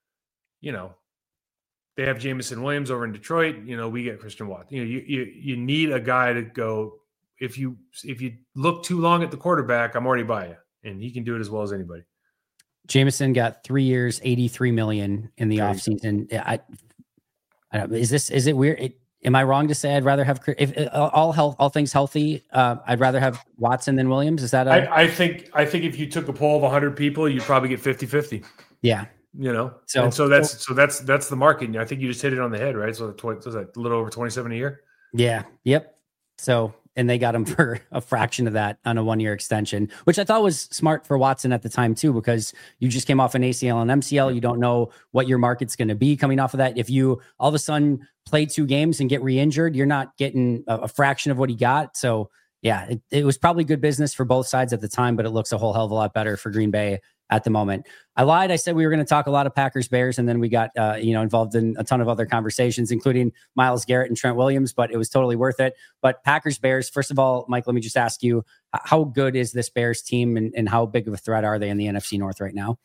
they have Jameson Williams over in Detroit, we get Christian Watson. You need a guy to go, if you look too long at the quarterback, I'm already by you. and he can do it as well as anybody. Jameson got 3 years, $83 million in the offseason. I don't, is it weird? Am I wrong to say I'd rather have, if all things healthy, I'd rather have Watson than Williams? Is that I think if you took a poll of 100 people, you'd probably get 50-50. Yeah. So that's the market. And I think you just hit it on the head, right? So was that a little over 27 a year? Yeah. Yep. So, and they got him for a fraction of that on a 1-year extension, which I thought was smart for Watson at the time too, because you just came off an ACL and MCL. You don't know what your market's going to be coming off of that. If you all of a sudden play 2 games and get re-injured, you're not getting a fraction of what he got. So yeah, it was probably good business for both sides at the time, but it looks a whole hell of a lot better for Green Bay at the moment. I lied. I said we were going to talk a lot of Packers Bears, and then we got involved in a ton of other conversations, including Myles Garrett and Trent Williams, but it was totally worth it. But Packers Bears, first of all, Mike, let me just ask you, how good is this Bears team, and how big of a threat are they in the NFC North right now?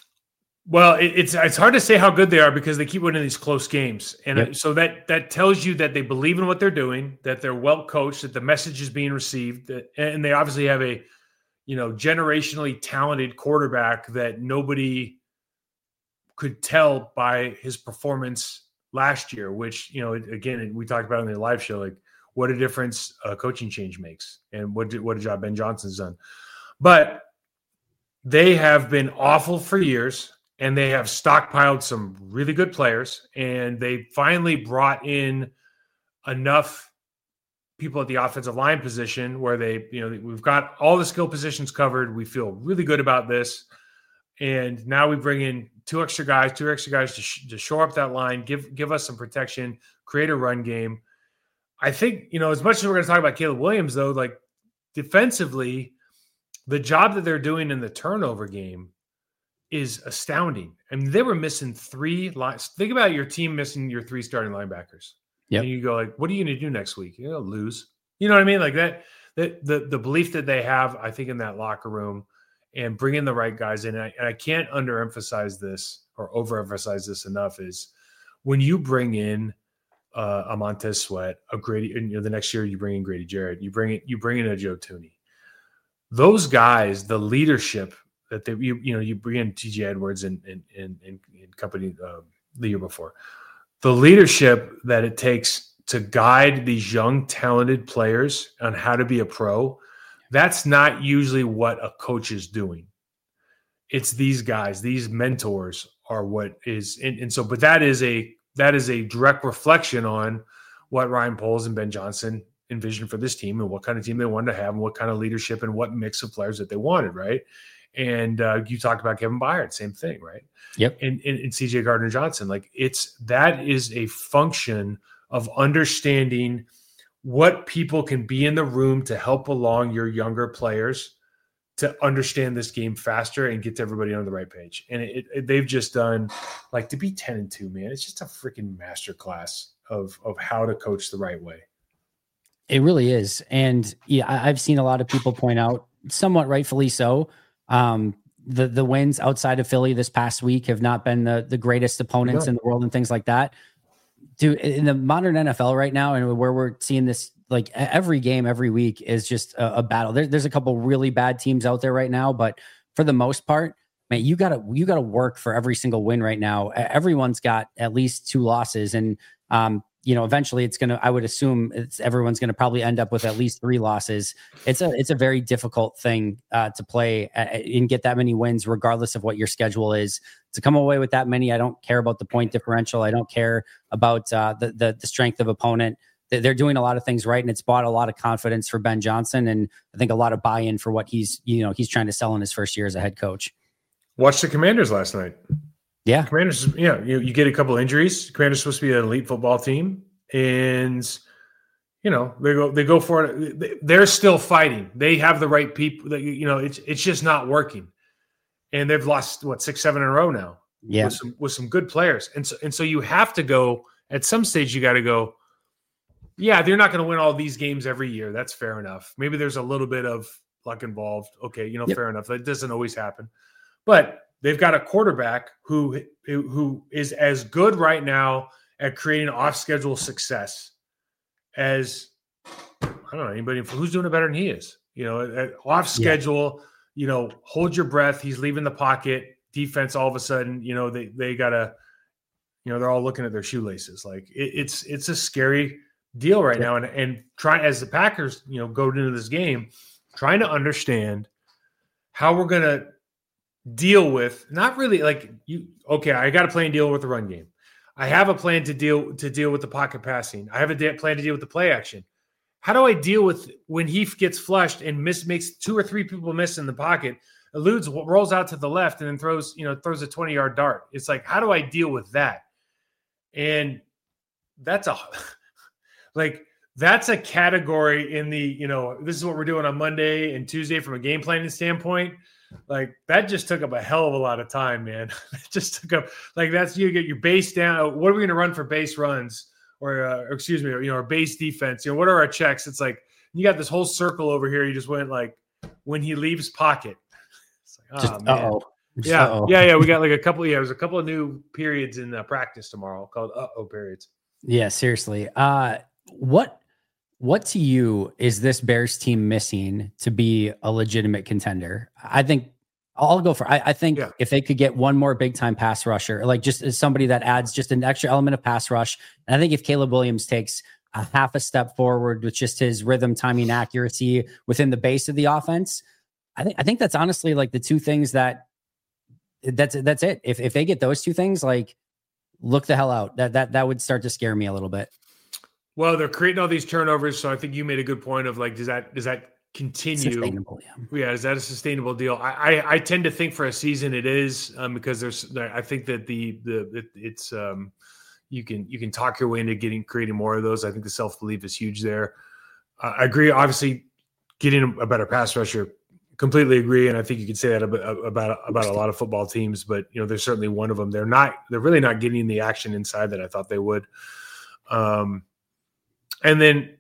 Well, it's hard to say how good they are because they keep winning these close games. And so that tells you that they believe in what they're doing, that they're well coached, that the message is being received, and they obviously have a generationally talented quarterback that nobody could tell by his performance last year, which, again, we talked about in the live show, like what a difference a coaching change makes and what a job Ben Johnson's done. But they have been awful for years, and they have stockpiled some really good players, and they finally brought in enough people at the offensive line position where we've got all the skill positions covered. We feel really good about this. And now we bring in two extra guys to shore up that line, give us some protection, create a run game. I think, as much as we're going to talk about Caleb Williams, though, like defensively, the job that they're doing in the turnover game is astounding. I mean, they were missing 3 lines. Think about your team missing your 3 starting linebackers. Yep. And you go like, what are you going to do next week? You're going to lose. You know what I mean? Like that the belief that they have, I think, in that locker room and bringing the right guys in. And I can't underemphasize this or overemphasize this enough is when you bring in a Montez Sweat, a Grady, and the next year you bring in Grady Jarrett, you bring in a Joe Thuney. Those guys, the leadership that you bring in TJ Edwards and company the year before. The leadership that it takes to guide these young, talented players on how to be a pro, that's not usually what a coach is doing. It's these guys, these mentors are what is, but that is a direct reflection on what Ryan Poles and Ben Johnson envisioned for this team and what kind of team they wanted to have and what kind of leadership and what mix of players that they wanted, right? And you talked about Kevin Byard, same thing, right? Yep. And CJ Gardner-Johnson, like that is a function of understanding what people can be in the room to help along your younger players to understand this game faster and get to everybody on the right page. And they've just done, like, to be 10-2, man, it's just a freaking masterclass of how to coach the right way. It really is. And yeah, I've seen a lot of people point out, somewhat rightfully so, the wins outside of Philly this past week have not been the greatest opponents in the world and things like that. Dude, in the modern NFL right now, and where we're seeing this, like every game, every week is just a battle. There's a couple really bad teams out there right now, but for the most part, man, you gotta work for every single win right now. Everyone's got at least 2 losses, and eventually I would assume everyone's going to probably end up with at least 3 losses. It's a very difficult thing to play and get that many wins, regardless of what your schedule is. To come away with that many, I don't care about the point differential. I don't care about the strength of opponent. They're doing a lot of things right, and it's brought a lot of confidence for Ben Johnson, and I think a lot of buy-in for what he's trying to sell in his first year as a head coach. Watch the Commanders last night. Yeah. Commanders, you get a couple injuries. Commanders supposed to be an elite football team, and they go for it. They're still fighting. They have the right people. It's just not working, and they've lost 6-7 in a row now. Yeah, with some good players, and so you have to go at some stage. You got to go. Yeah, they're not going to win all these games every year. That's fair enough. Maybe there's a little bit of luck involved. Okay, fair enough. That doesn't always happen, but they've got a quarterback who is as good right now at creating off-schedule success as, I don't know, anybody who's doing it better than he is. At off-schedule, hold your breath. He's leaving the pocket. Defense, all of a sudden, they gotta, they're all looking at their shoelaces. Like it's a scary deal right now. And try as the Packers, go into this game, trying to understand how we're gonna deal with, not really like I got a plan to deal with the run game. I have a plan to deal with the pocket passing. I have a plan to deal with the play action. How do I deal with when he gets flushed and makes 2 or 3 people miss in the pocket, eludes, rolls out to the left, and then throws a 20-yard dart? It's like, how do I deal with that? And that's a category in the, this is what we're doing on Monday and Tuesday from a game planning standpoint. Like that just took up a hell of a lot of time, man. It just took up that's you get your base down. What are we going to run for base runs or our base defense? What are our checks? It's like you got this whole circle over here. You just went like when he leaves pocket. It's like, man. Yeah. We got like a couple. Yeah, there's a couple of new periods in practice tomorrow called periods. Yeah, seriously. What to you is this Bears team missing to be a legitimate contender? I think I'll go for. I think if they could get one more big time pass rusher, like just as somebody that adds just an extra element of pass rush, and I think if Caleb Williams takes a half a step forward with just his rhythm, timing, accuracy within the base of the offense, I think that's honestly like the two things that's it. If they get those two things, like look the hell out. That would start to scare me a little bit. Well, they're creating all these turnovers, so I think you made a good point of like, does that continue? Sustainable, yeah. Is that a sustainable deal? I tend to think for a season it is because I think that it's you can talk your way into creating more of those. I think the self-belief is huge there. I agree. Obviously, getting a better pass rusher, completely agree, and I think you could say that about a lot of football teams. But there's certainly one of them. They're really not getting the action inside that I thought they would. And then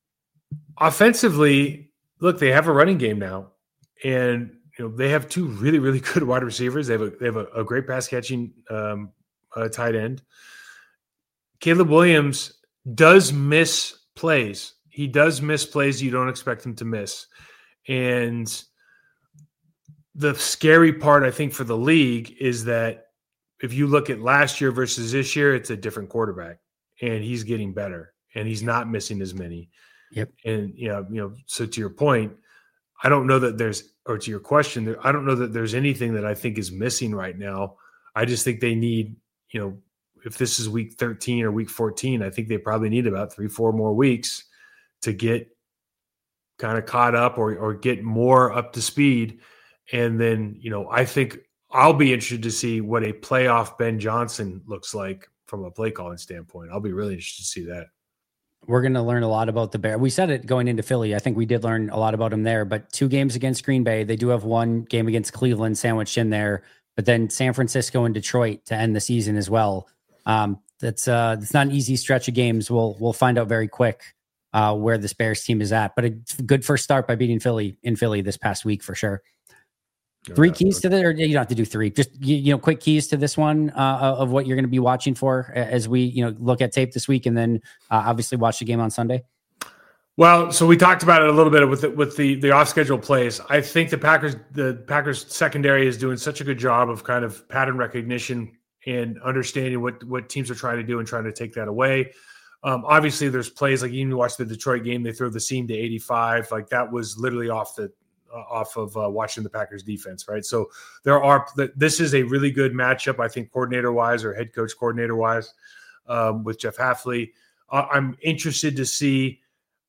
offensively, look, they have a running game now, and they have 2 really, really good wide receivers. They have a great pass catching tight end. Caleb Williams does miss plays. He does miss plays you don't expect him to miss. And the scary part, I think, for the league is that if you look at last year versus this year, it's a different quarterback, and he's getting better. And he's not missing as many. Yep. And, so to your point, I don't know that to your question, I don't know that there's anything that I think is missing right now. I just think they need, if this is week 13 or week 14, I think they probably need about 3-4 more weeks to get kind of caught up or get more up to speed. And then, I think I'll be interested to see what a playoff Ben Johnson looks like from a play calling standpoint. I'll be really interested to see that. We're going to learn a lot about the Bears. We said it going into Philly. I think we did learn a lot about them there, but 2 games against Green Bay. They do have 1 game against Cleveland sandwiched in there, but then San Francisco and Detroit to end the season as well. That's not an easy stretch of games. We'll find out very quick where this Bears team is at, but a good first start by beating Philly in Philly this past week for sure. 3 keys to or you don't have to do 3. Just quick keys to this one of what you're going to be watching for as we look at tape this week, and then obviously watch the game on Sunday. Well, so we talked about it a little bit with the off schedule plays. I think the Packers secondary is doing such a good job of kind of pattern recognition and understanding what teams are trying to do and trying to take that away. Obviously, there's plays like you watch the Detroit game. They throw the seam to 85, like that was literally off of watching the Packers defense, right? So this is a really good matchup, I think, coordinator-wise or head coach coordinator-wise with Jeff Hafley. I'm interested to see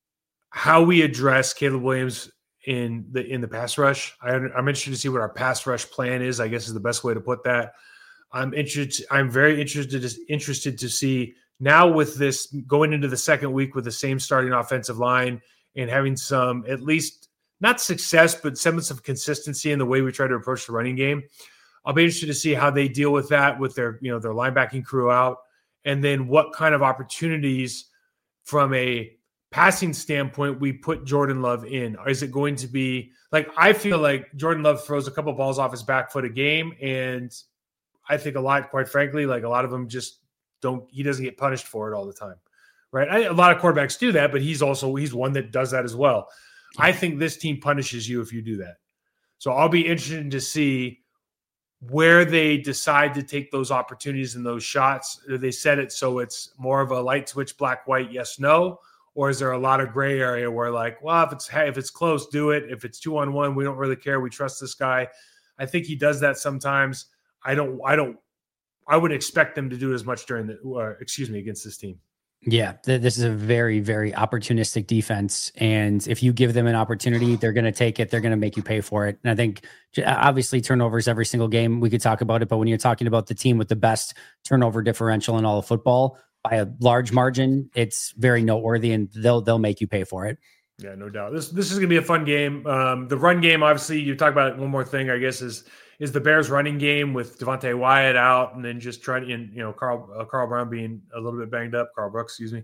how we address Caleb Williams in the pass rush. I'm interested to see what our pass rush plan is, I guess is the best way to put that. I'm very interested to see now with this going into the second week with the same starting offensive line and having some, at least not success, but semblance of consistency in the way we try to approach the running game. I'll be interested to see how they deal with that with their linebacking crew out, and then what kind of opportunities from a passing standpoint we put Jordan Love in. Is it going to be like, I feel like Jordan Love throws a couple balls off his back foot a game, and I think quite frankly, like a lot of them just he doesn't get punished for it all the time, right? A lot of quarterbacks do that, but he's one that does that as well. I think this team punishes you if you do that. So I'll be interested to see where they decide to take those opportunities and those shots. Do they set it so it's more of a light switch, black, white, yes, no? Or is there a lot of gray area where like, well, if it's close, do it. If it's 2-on-1, we don't really care. We trust this guy. I think he does that sometimes. I would expect them to do as much against this team. Yeah, this is a very, very opportunistic defense. And if you give them an opportunity, they're going to take it. They're going to make you pay for it. And I think obviously turnovers every single game, we could talk about it. But when you're talking about the team with the best turnover differential in all of football by a large margin, it's very noteworthy, and they'll make you pay for it. Yeah, no doubt. This is going to be a fun game. The run game, obviously, you talk about it. One more thing, I guess, is the Bears running game with Devontae Wyatt out, and then just trying to, Carl Brown being a little bit banged up, Carl Brooks, excuse me.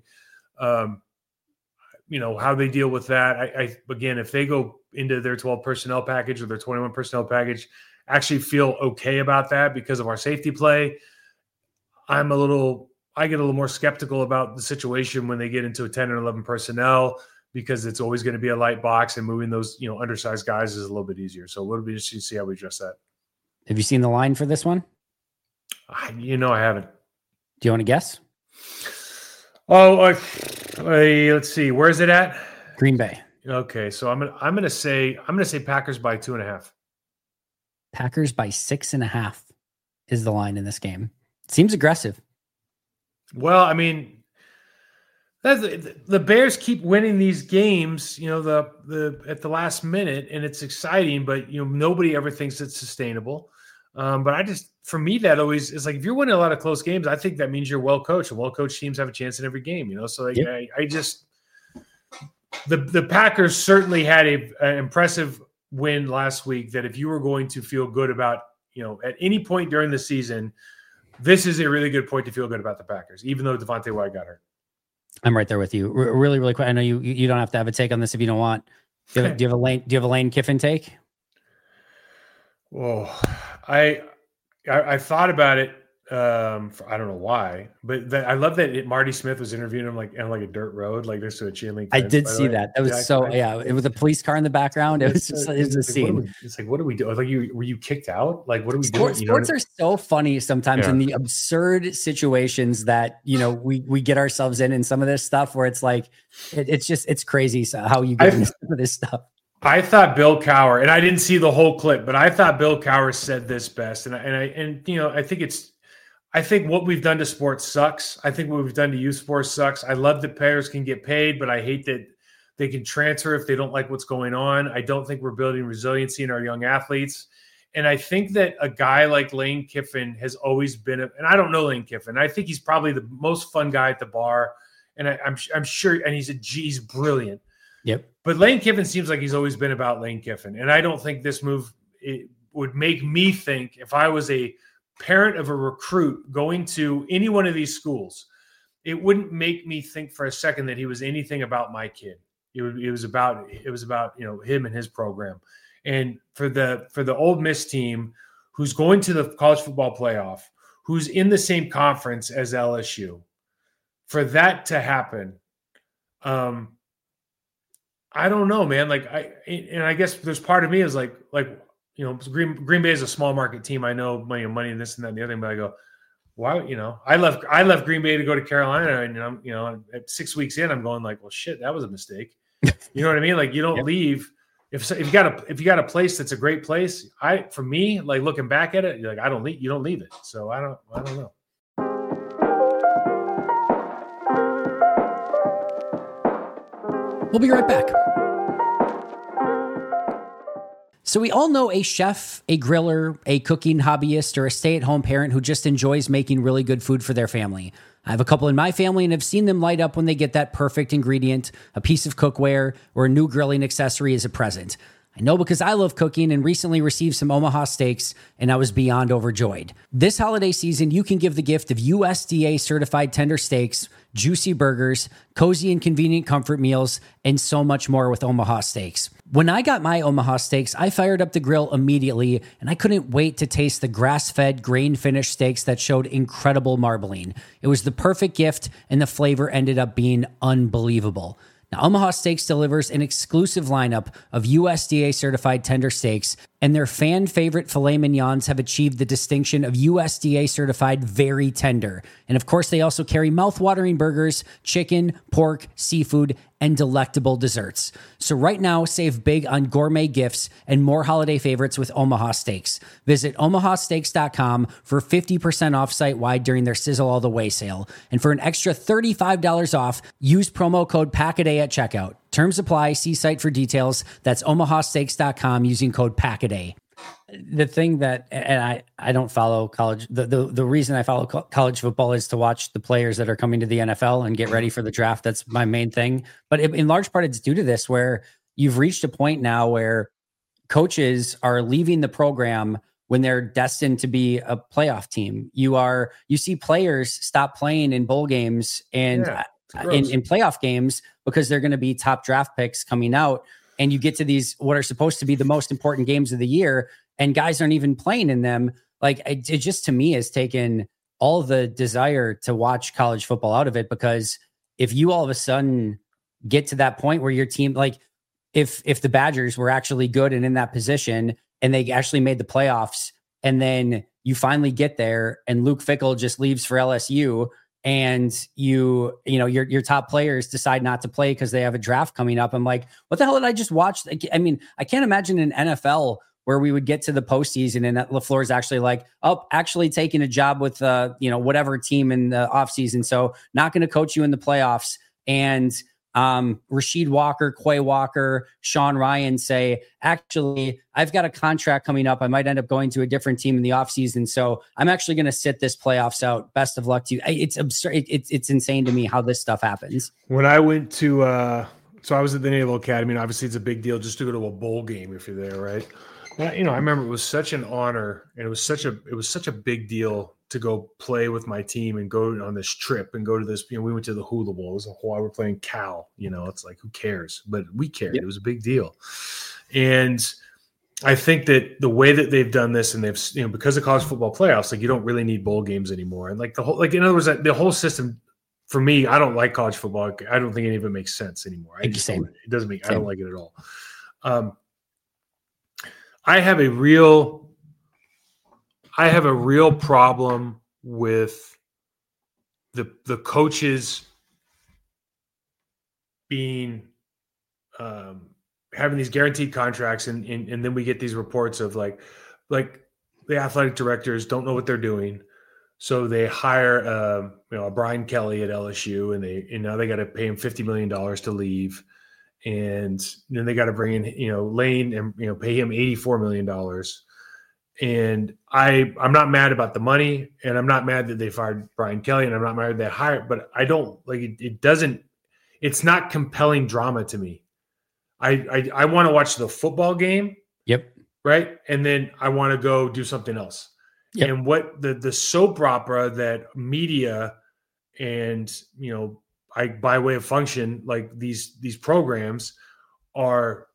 How they deal with that. I again, if they go into their 12 personnel package or their 21 personnel package, actually feel okay about that because of our safety play. I get a little more skeptical about the situation when they get into a 10 or 11 personnel, because it's always going to be a light box, and moving those, undersized guys is a little bit easier. So it'll be interesting to see how we address that. Have you seen the line for this one? I haven't. Do you want to guess? Oh, let's see. Where is it at? Green Bay. Okay, so I'm gonna say Packers by 2.5. Packers by 6.5 is the line in this game. Seems aggressive. Well, I mean, the Bears keep winning these games, the at the last minute, and it's exciting, but nobody ever thinks it's sustainable. But for me, that always is like, if you're winning a lot of close games, I think that means you're well coached, and well coached teams have a chance in every game. So yep. The Packers certainly had an impressive win last week. That if you were going to feel good about, at any point during the season, this is a really good point to feel good about the Packers, even though Devontae Wyatt got hurt. I'm right there with you. Really, really quick. I know you don't have to have a take on this if you don't want. Do you have a Lane Kiffin take? Well, I thought about it. I don't know why, but I love that Marty Smith was interviewing him on like a dirt road, like next to a chain link fence. I did see that. That was it was a police car in the background. It was just a scene. It's like, what do we do? Like, were you kicked out? Like, what do we do? Sports are so funny sometimes in the absurd situations that we get ourselves in some of this stuff where it's like it's crazy how you get into some of this stuff. I thought Bill Cowher, and I didn't see the whole clip, but I thought Bill Cowher said this best, I think what we've done to sports sucks. I think what we've done to youth sports sucks. I love that players can get paid, but I hate that they can transfer if they don't like what's going on. I don't think we're building resiliency in our young athletes. And I think that a guy like Lane Kiffin has always been, and I don't know Lane Kiffin. I think he's probably the most fun guy at the bar. And I'm sure, and he's brilliant. Yep. But Lane Kiffin seems like he's always been about Lane Kiffin. And I don't think this move would make me think, if I was a parent of a recruit going to any one of these schools, it wouldn't make me think for a second that he was anything about my kid. It was about him and his program. And for the Ole Miss team, who's going to the college football playoff, who's in the same conference as LSU, for that to happen, I don't know, man. I guess there's part of me is like. Green Bay is a small market team. I know money and this and that and the other thing, but I go, why? I left Green Bay to go to Carolina, and at 6 weeks in, I'm going like, well, shit, that was a mistake. You know what I mean? Like, you don't leave if you got a place that's a great place. For me, like, looking back at it, you're like, you don't leave it. So I don't know. We'll be right back. So we all know a chef, a griller, a cooking hobbyist, or a stay-at-home parent who just enjoys making really good food for their family. I have a couple in my family and have seen them light up when they get that perfect ingredient, a piece of cookware, or a new grilling accessory as a present. I know because I love cooking and recently received some Omaha steaks, and I was beyond overjoyed. This holiday season, you can give the gift of USDA certified tender steaks, juicy burgers, cozy and convenient comfort meals, and so much more with Omaha Steaks. When I got my Omaha Steaks, I fired up the grill immediately, and I couldn't wait to taste the grass-fed, grain-finished steaks that showed incredible marbling. It was the perfect gift, and the flavor ended up being unbelievable. Now, Omaha Steaks delivers an exclusive lineup of USDA certified tender steaks, and their fan favorite filet mignons have achieved the distinction of USDA certified very tender. And of course, they also carry mouth-watering burgers, chicken, pork, seafood, and delectable desserts. So right now, save big on gourmet gifts and more holiday favorites with Omaha Steaks. Visit omahasteaks.com for 50% off site-wide during their Sizzle All the Way sale. And for an extra $35 off, use promo code PACKADAY at checkout. Terms apply. See site for details. That's omahasteaks.com using code PACKADAY. The thing that, and I don't follow college, the reason I follow college football is to watch the players that are coming to the NFL and get ready for the draft. That's my main thing. But in large part, it's due to this, where you've reached a point now where coaches are leaving the program when they're destined to be a playoff team. You see players stop playing in bowl games and in playoff games because they're going to be top draft picks coming out. And you get to these, what are supposed to be the most important games of the year, and guys aren't even playing in them. Like, it just, to me, has taken all the desire to watch college football out of it, because if you all of a sudden get to that point where your team, like if the Badgers were actually good and in that position and they actually made the playoffs, and then you finally get there and Luke Fickell just leaves for LSU, and your top players decide not to play because they have a draft coming up. I'm like, what the hell did I just watch? I mean, I can't imagine an NFL where we would get to the postseason and that LaFleur's actually like, actually taking a job with whatever team in the offseason, so not going to coach you in the playoffs. And Rasheed Walker, Quay Walker, Sean Ryan say, actually, I've got a contract coming up. I might end up going to a different team in the offseason, so I'm actually going to sit this playoffs out. Best of luck to you. It's absurd. It's insane to me how this stuff happens. When I went to, so I was at the Naval Academy, and obviously it's a big deal just to go to a bowl game if you're there, right? But, I remember it was such an honor, and it was such a big deal to go play with my team and go on this trip and go to this. We went to the Hula Bowl. It was a whole. We're playing Cal. It's like, who cares? But we cared. Yep. It was a big deal, and I think that the way that they've done this, and they've because of college football playoffs, like, you don't really need bowl games anymore, and like the whole, like, in other words, the whole system. For me, I don't like college football. I don't think any of it makes sense anymore. It doesn't make. Same. I don't like it at all. I have a real problem with the coaches being having these guaranteed contracts, and then we get these reports of like the athletic directors don't know what they're doing, so they hire a Brian Kelly at LSU, and now they got to pay him $50 million to leave. And then they got to bring in, Lane and, pay him $84 million. And I'm not mad about the money, and I'm not mad that they fired Brian Kelly, and I'm not mad that they hired, but I don't like it. It's not compelling drama to me. I want to watch the football game. Yep. Right. And then I want to go do something else. Yep. And what the soap opera that media and, by way of function, like these programs are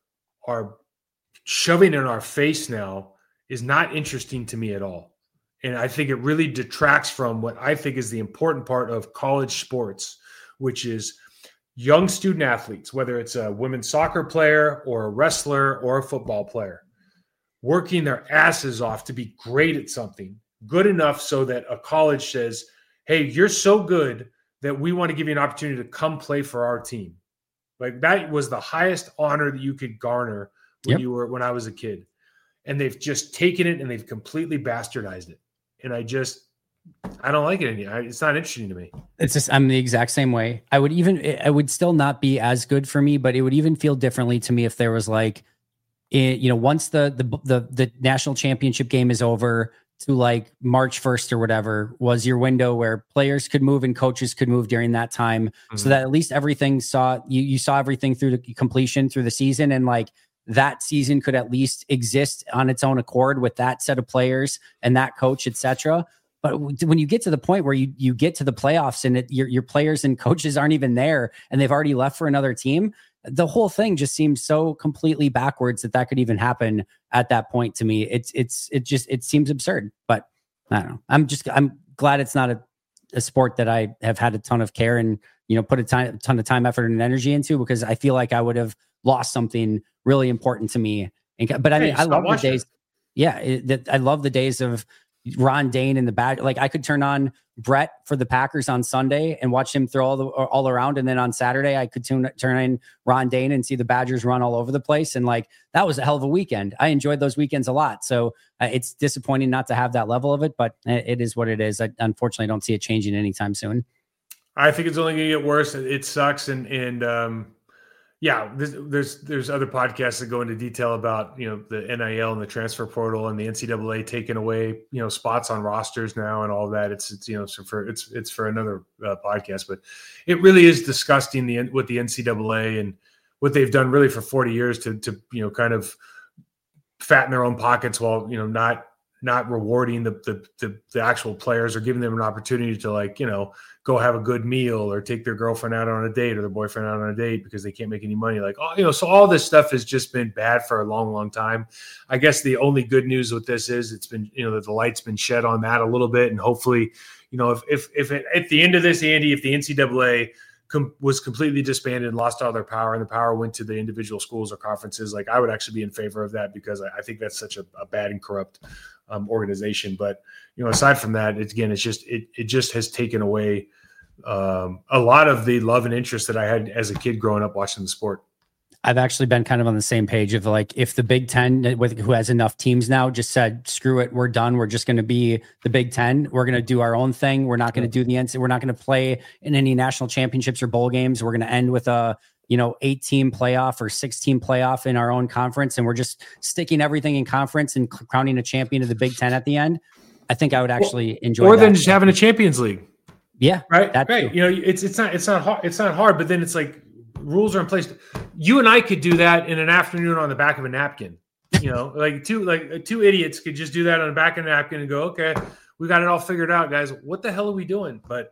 shoving in our face now is not interesting to me at all. And I think it really detracts from what I think is the important part of college sports, which is young student athletes, whether it's a women's soccer player or a wrestler or a football player, working their asses off to be great at something, good enough so that a college says, hey, you're so good that we want to give you an opportunity to come play for our team. Like, that was the highest honor that you could garner when I was a kid. And they've just taken it and they've completely bastardized it. And I don't like it anymore. It's not interesting to me. It's just, I'm the exact same way. I would still not be as good for me, but it would even feel differently to me if there was like, once the national championship game is over, to like March 1st or whatever was your window where players could move and coaches could move during that time. Mm-hmm. So that at least everything you saw everything through the completion through the season, and like that season could at least exist on its own accord with that set of players and that coach, etc. But when you get to the point where you get to the playoffs and your players and coaches aren't even there and they've already left for another team, the whole thing just seems so completely backwards that could even happen at that point. To me, it seems absurd, but I don't know. I'm glad it's not a sport that I have had a ton of care and, put a ton of time, effort, and energy into, because I feel like I would have lost something really important to me. But I mean, I love the days. Yeah. I love the days of Ron Dayne in the back. Like, I could turn on Brett for the Packers on Sunday and watch him throw all around. And then on Saturday, I could turn in Ron Dayne and see the Badgers run all over the place. And like, that was a hell of a weekend. I enjoyed those weekends a lot. So it's disappointing not to have that level of it, but it is what it is. I unfortunately don't see it changing anytime soon. I think it's only going to get worse. It sucks. Yeah, there's other podcasts that go into detail about, the NIL and the transfer portal and the NCAA taking away, spots on rosters now and all that. It's for another podcast, but it really is disgusting with the NCAA and what they've done really for 40 years to kind of fatten their own pockets while, not rewarding the actual players or giving them an opportunity to go have a good meal or take their girlfriend out on a date or their boyfriend out on a date because they can't make any money. So all this stuff has just been bad for a long, long time. I guess the only good news with this is it's been, that the light's been shed on that a little bit. And hopefully, if at the end of this, Andy, if the NCAA was completely disbanded and lost all their power and the power went to the individual schools or conferences, I would actually be in favor of that because I think that's such a bad and corrupt organization. But aside from that, it just has taken away a lot of the love and interest that I had as a kid growing up watching the sport. I've actually been kind of on the same page of if the Big Ten, who has enough teams now, just said, screw it, we're done. We're just going to be the Big Ten. We're going to do our own thing. We're not going to do the NCAA. We're not going to play in any national championships or bowl games. We're going to end with a 8-team playoff or 6-team playoff in our own conference. And we're just sticking everything in conference and crowning a champion of the Big Ten at the end. I think I would actually enjoy more that. than just having a Champions League. Yeah. Right. Right. It's not hard. It's not hard, but then it's rules are in place. You and I could do that in an afternoon on the back of a napkin. Two idiots could just do that on the back of a napkin and go, okay, we got it all figured out, guys. What the hell are we doing? But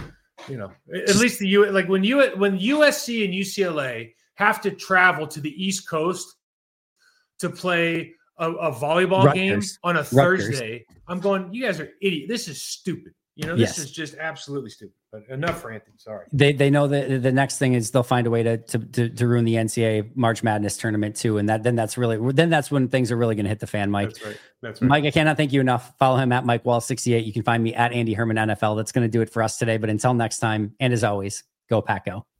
at least when USC and UCLA have to travel to the East Coast to play a volleyball game on a Thursday, I'm going, you guys are idiots. This is stupid. This is just absolutely stupid. But enough ranting. Sorry. They know that the next thing is they'll find a way to ruin the NCAA March Madness tournament too, and that's when things are really going to hit the fan, Mike. That's right. Mike, I cannot thank you enough. Follow him at Mike Wall 68. You can find me at Andy Herman NFL. That's going to do it for us today. But until next time, and as always, go Pack Go.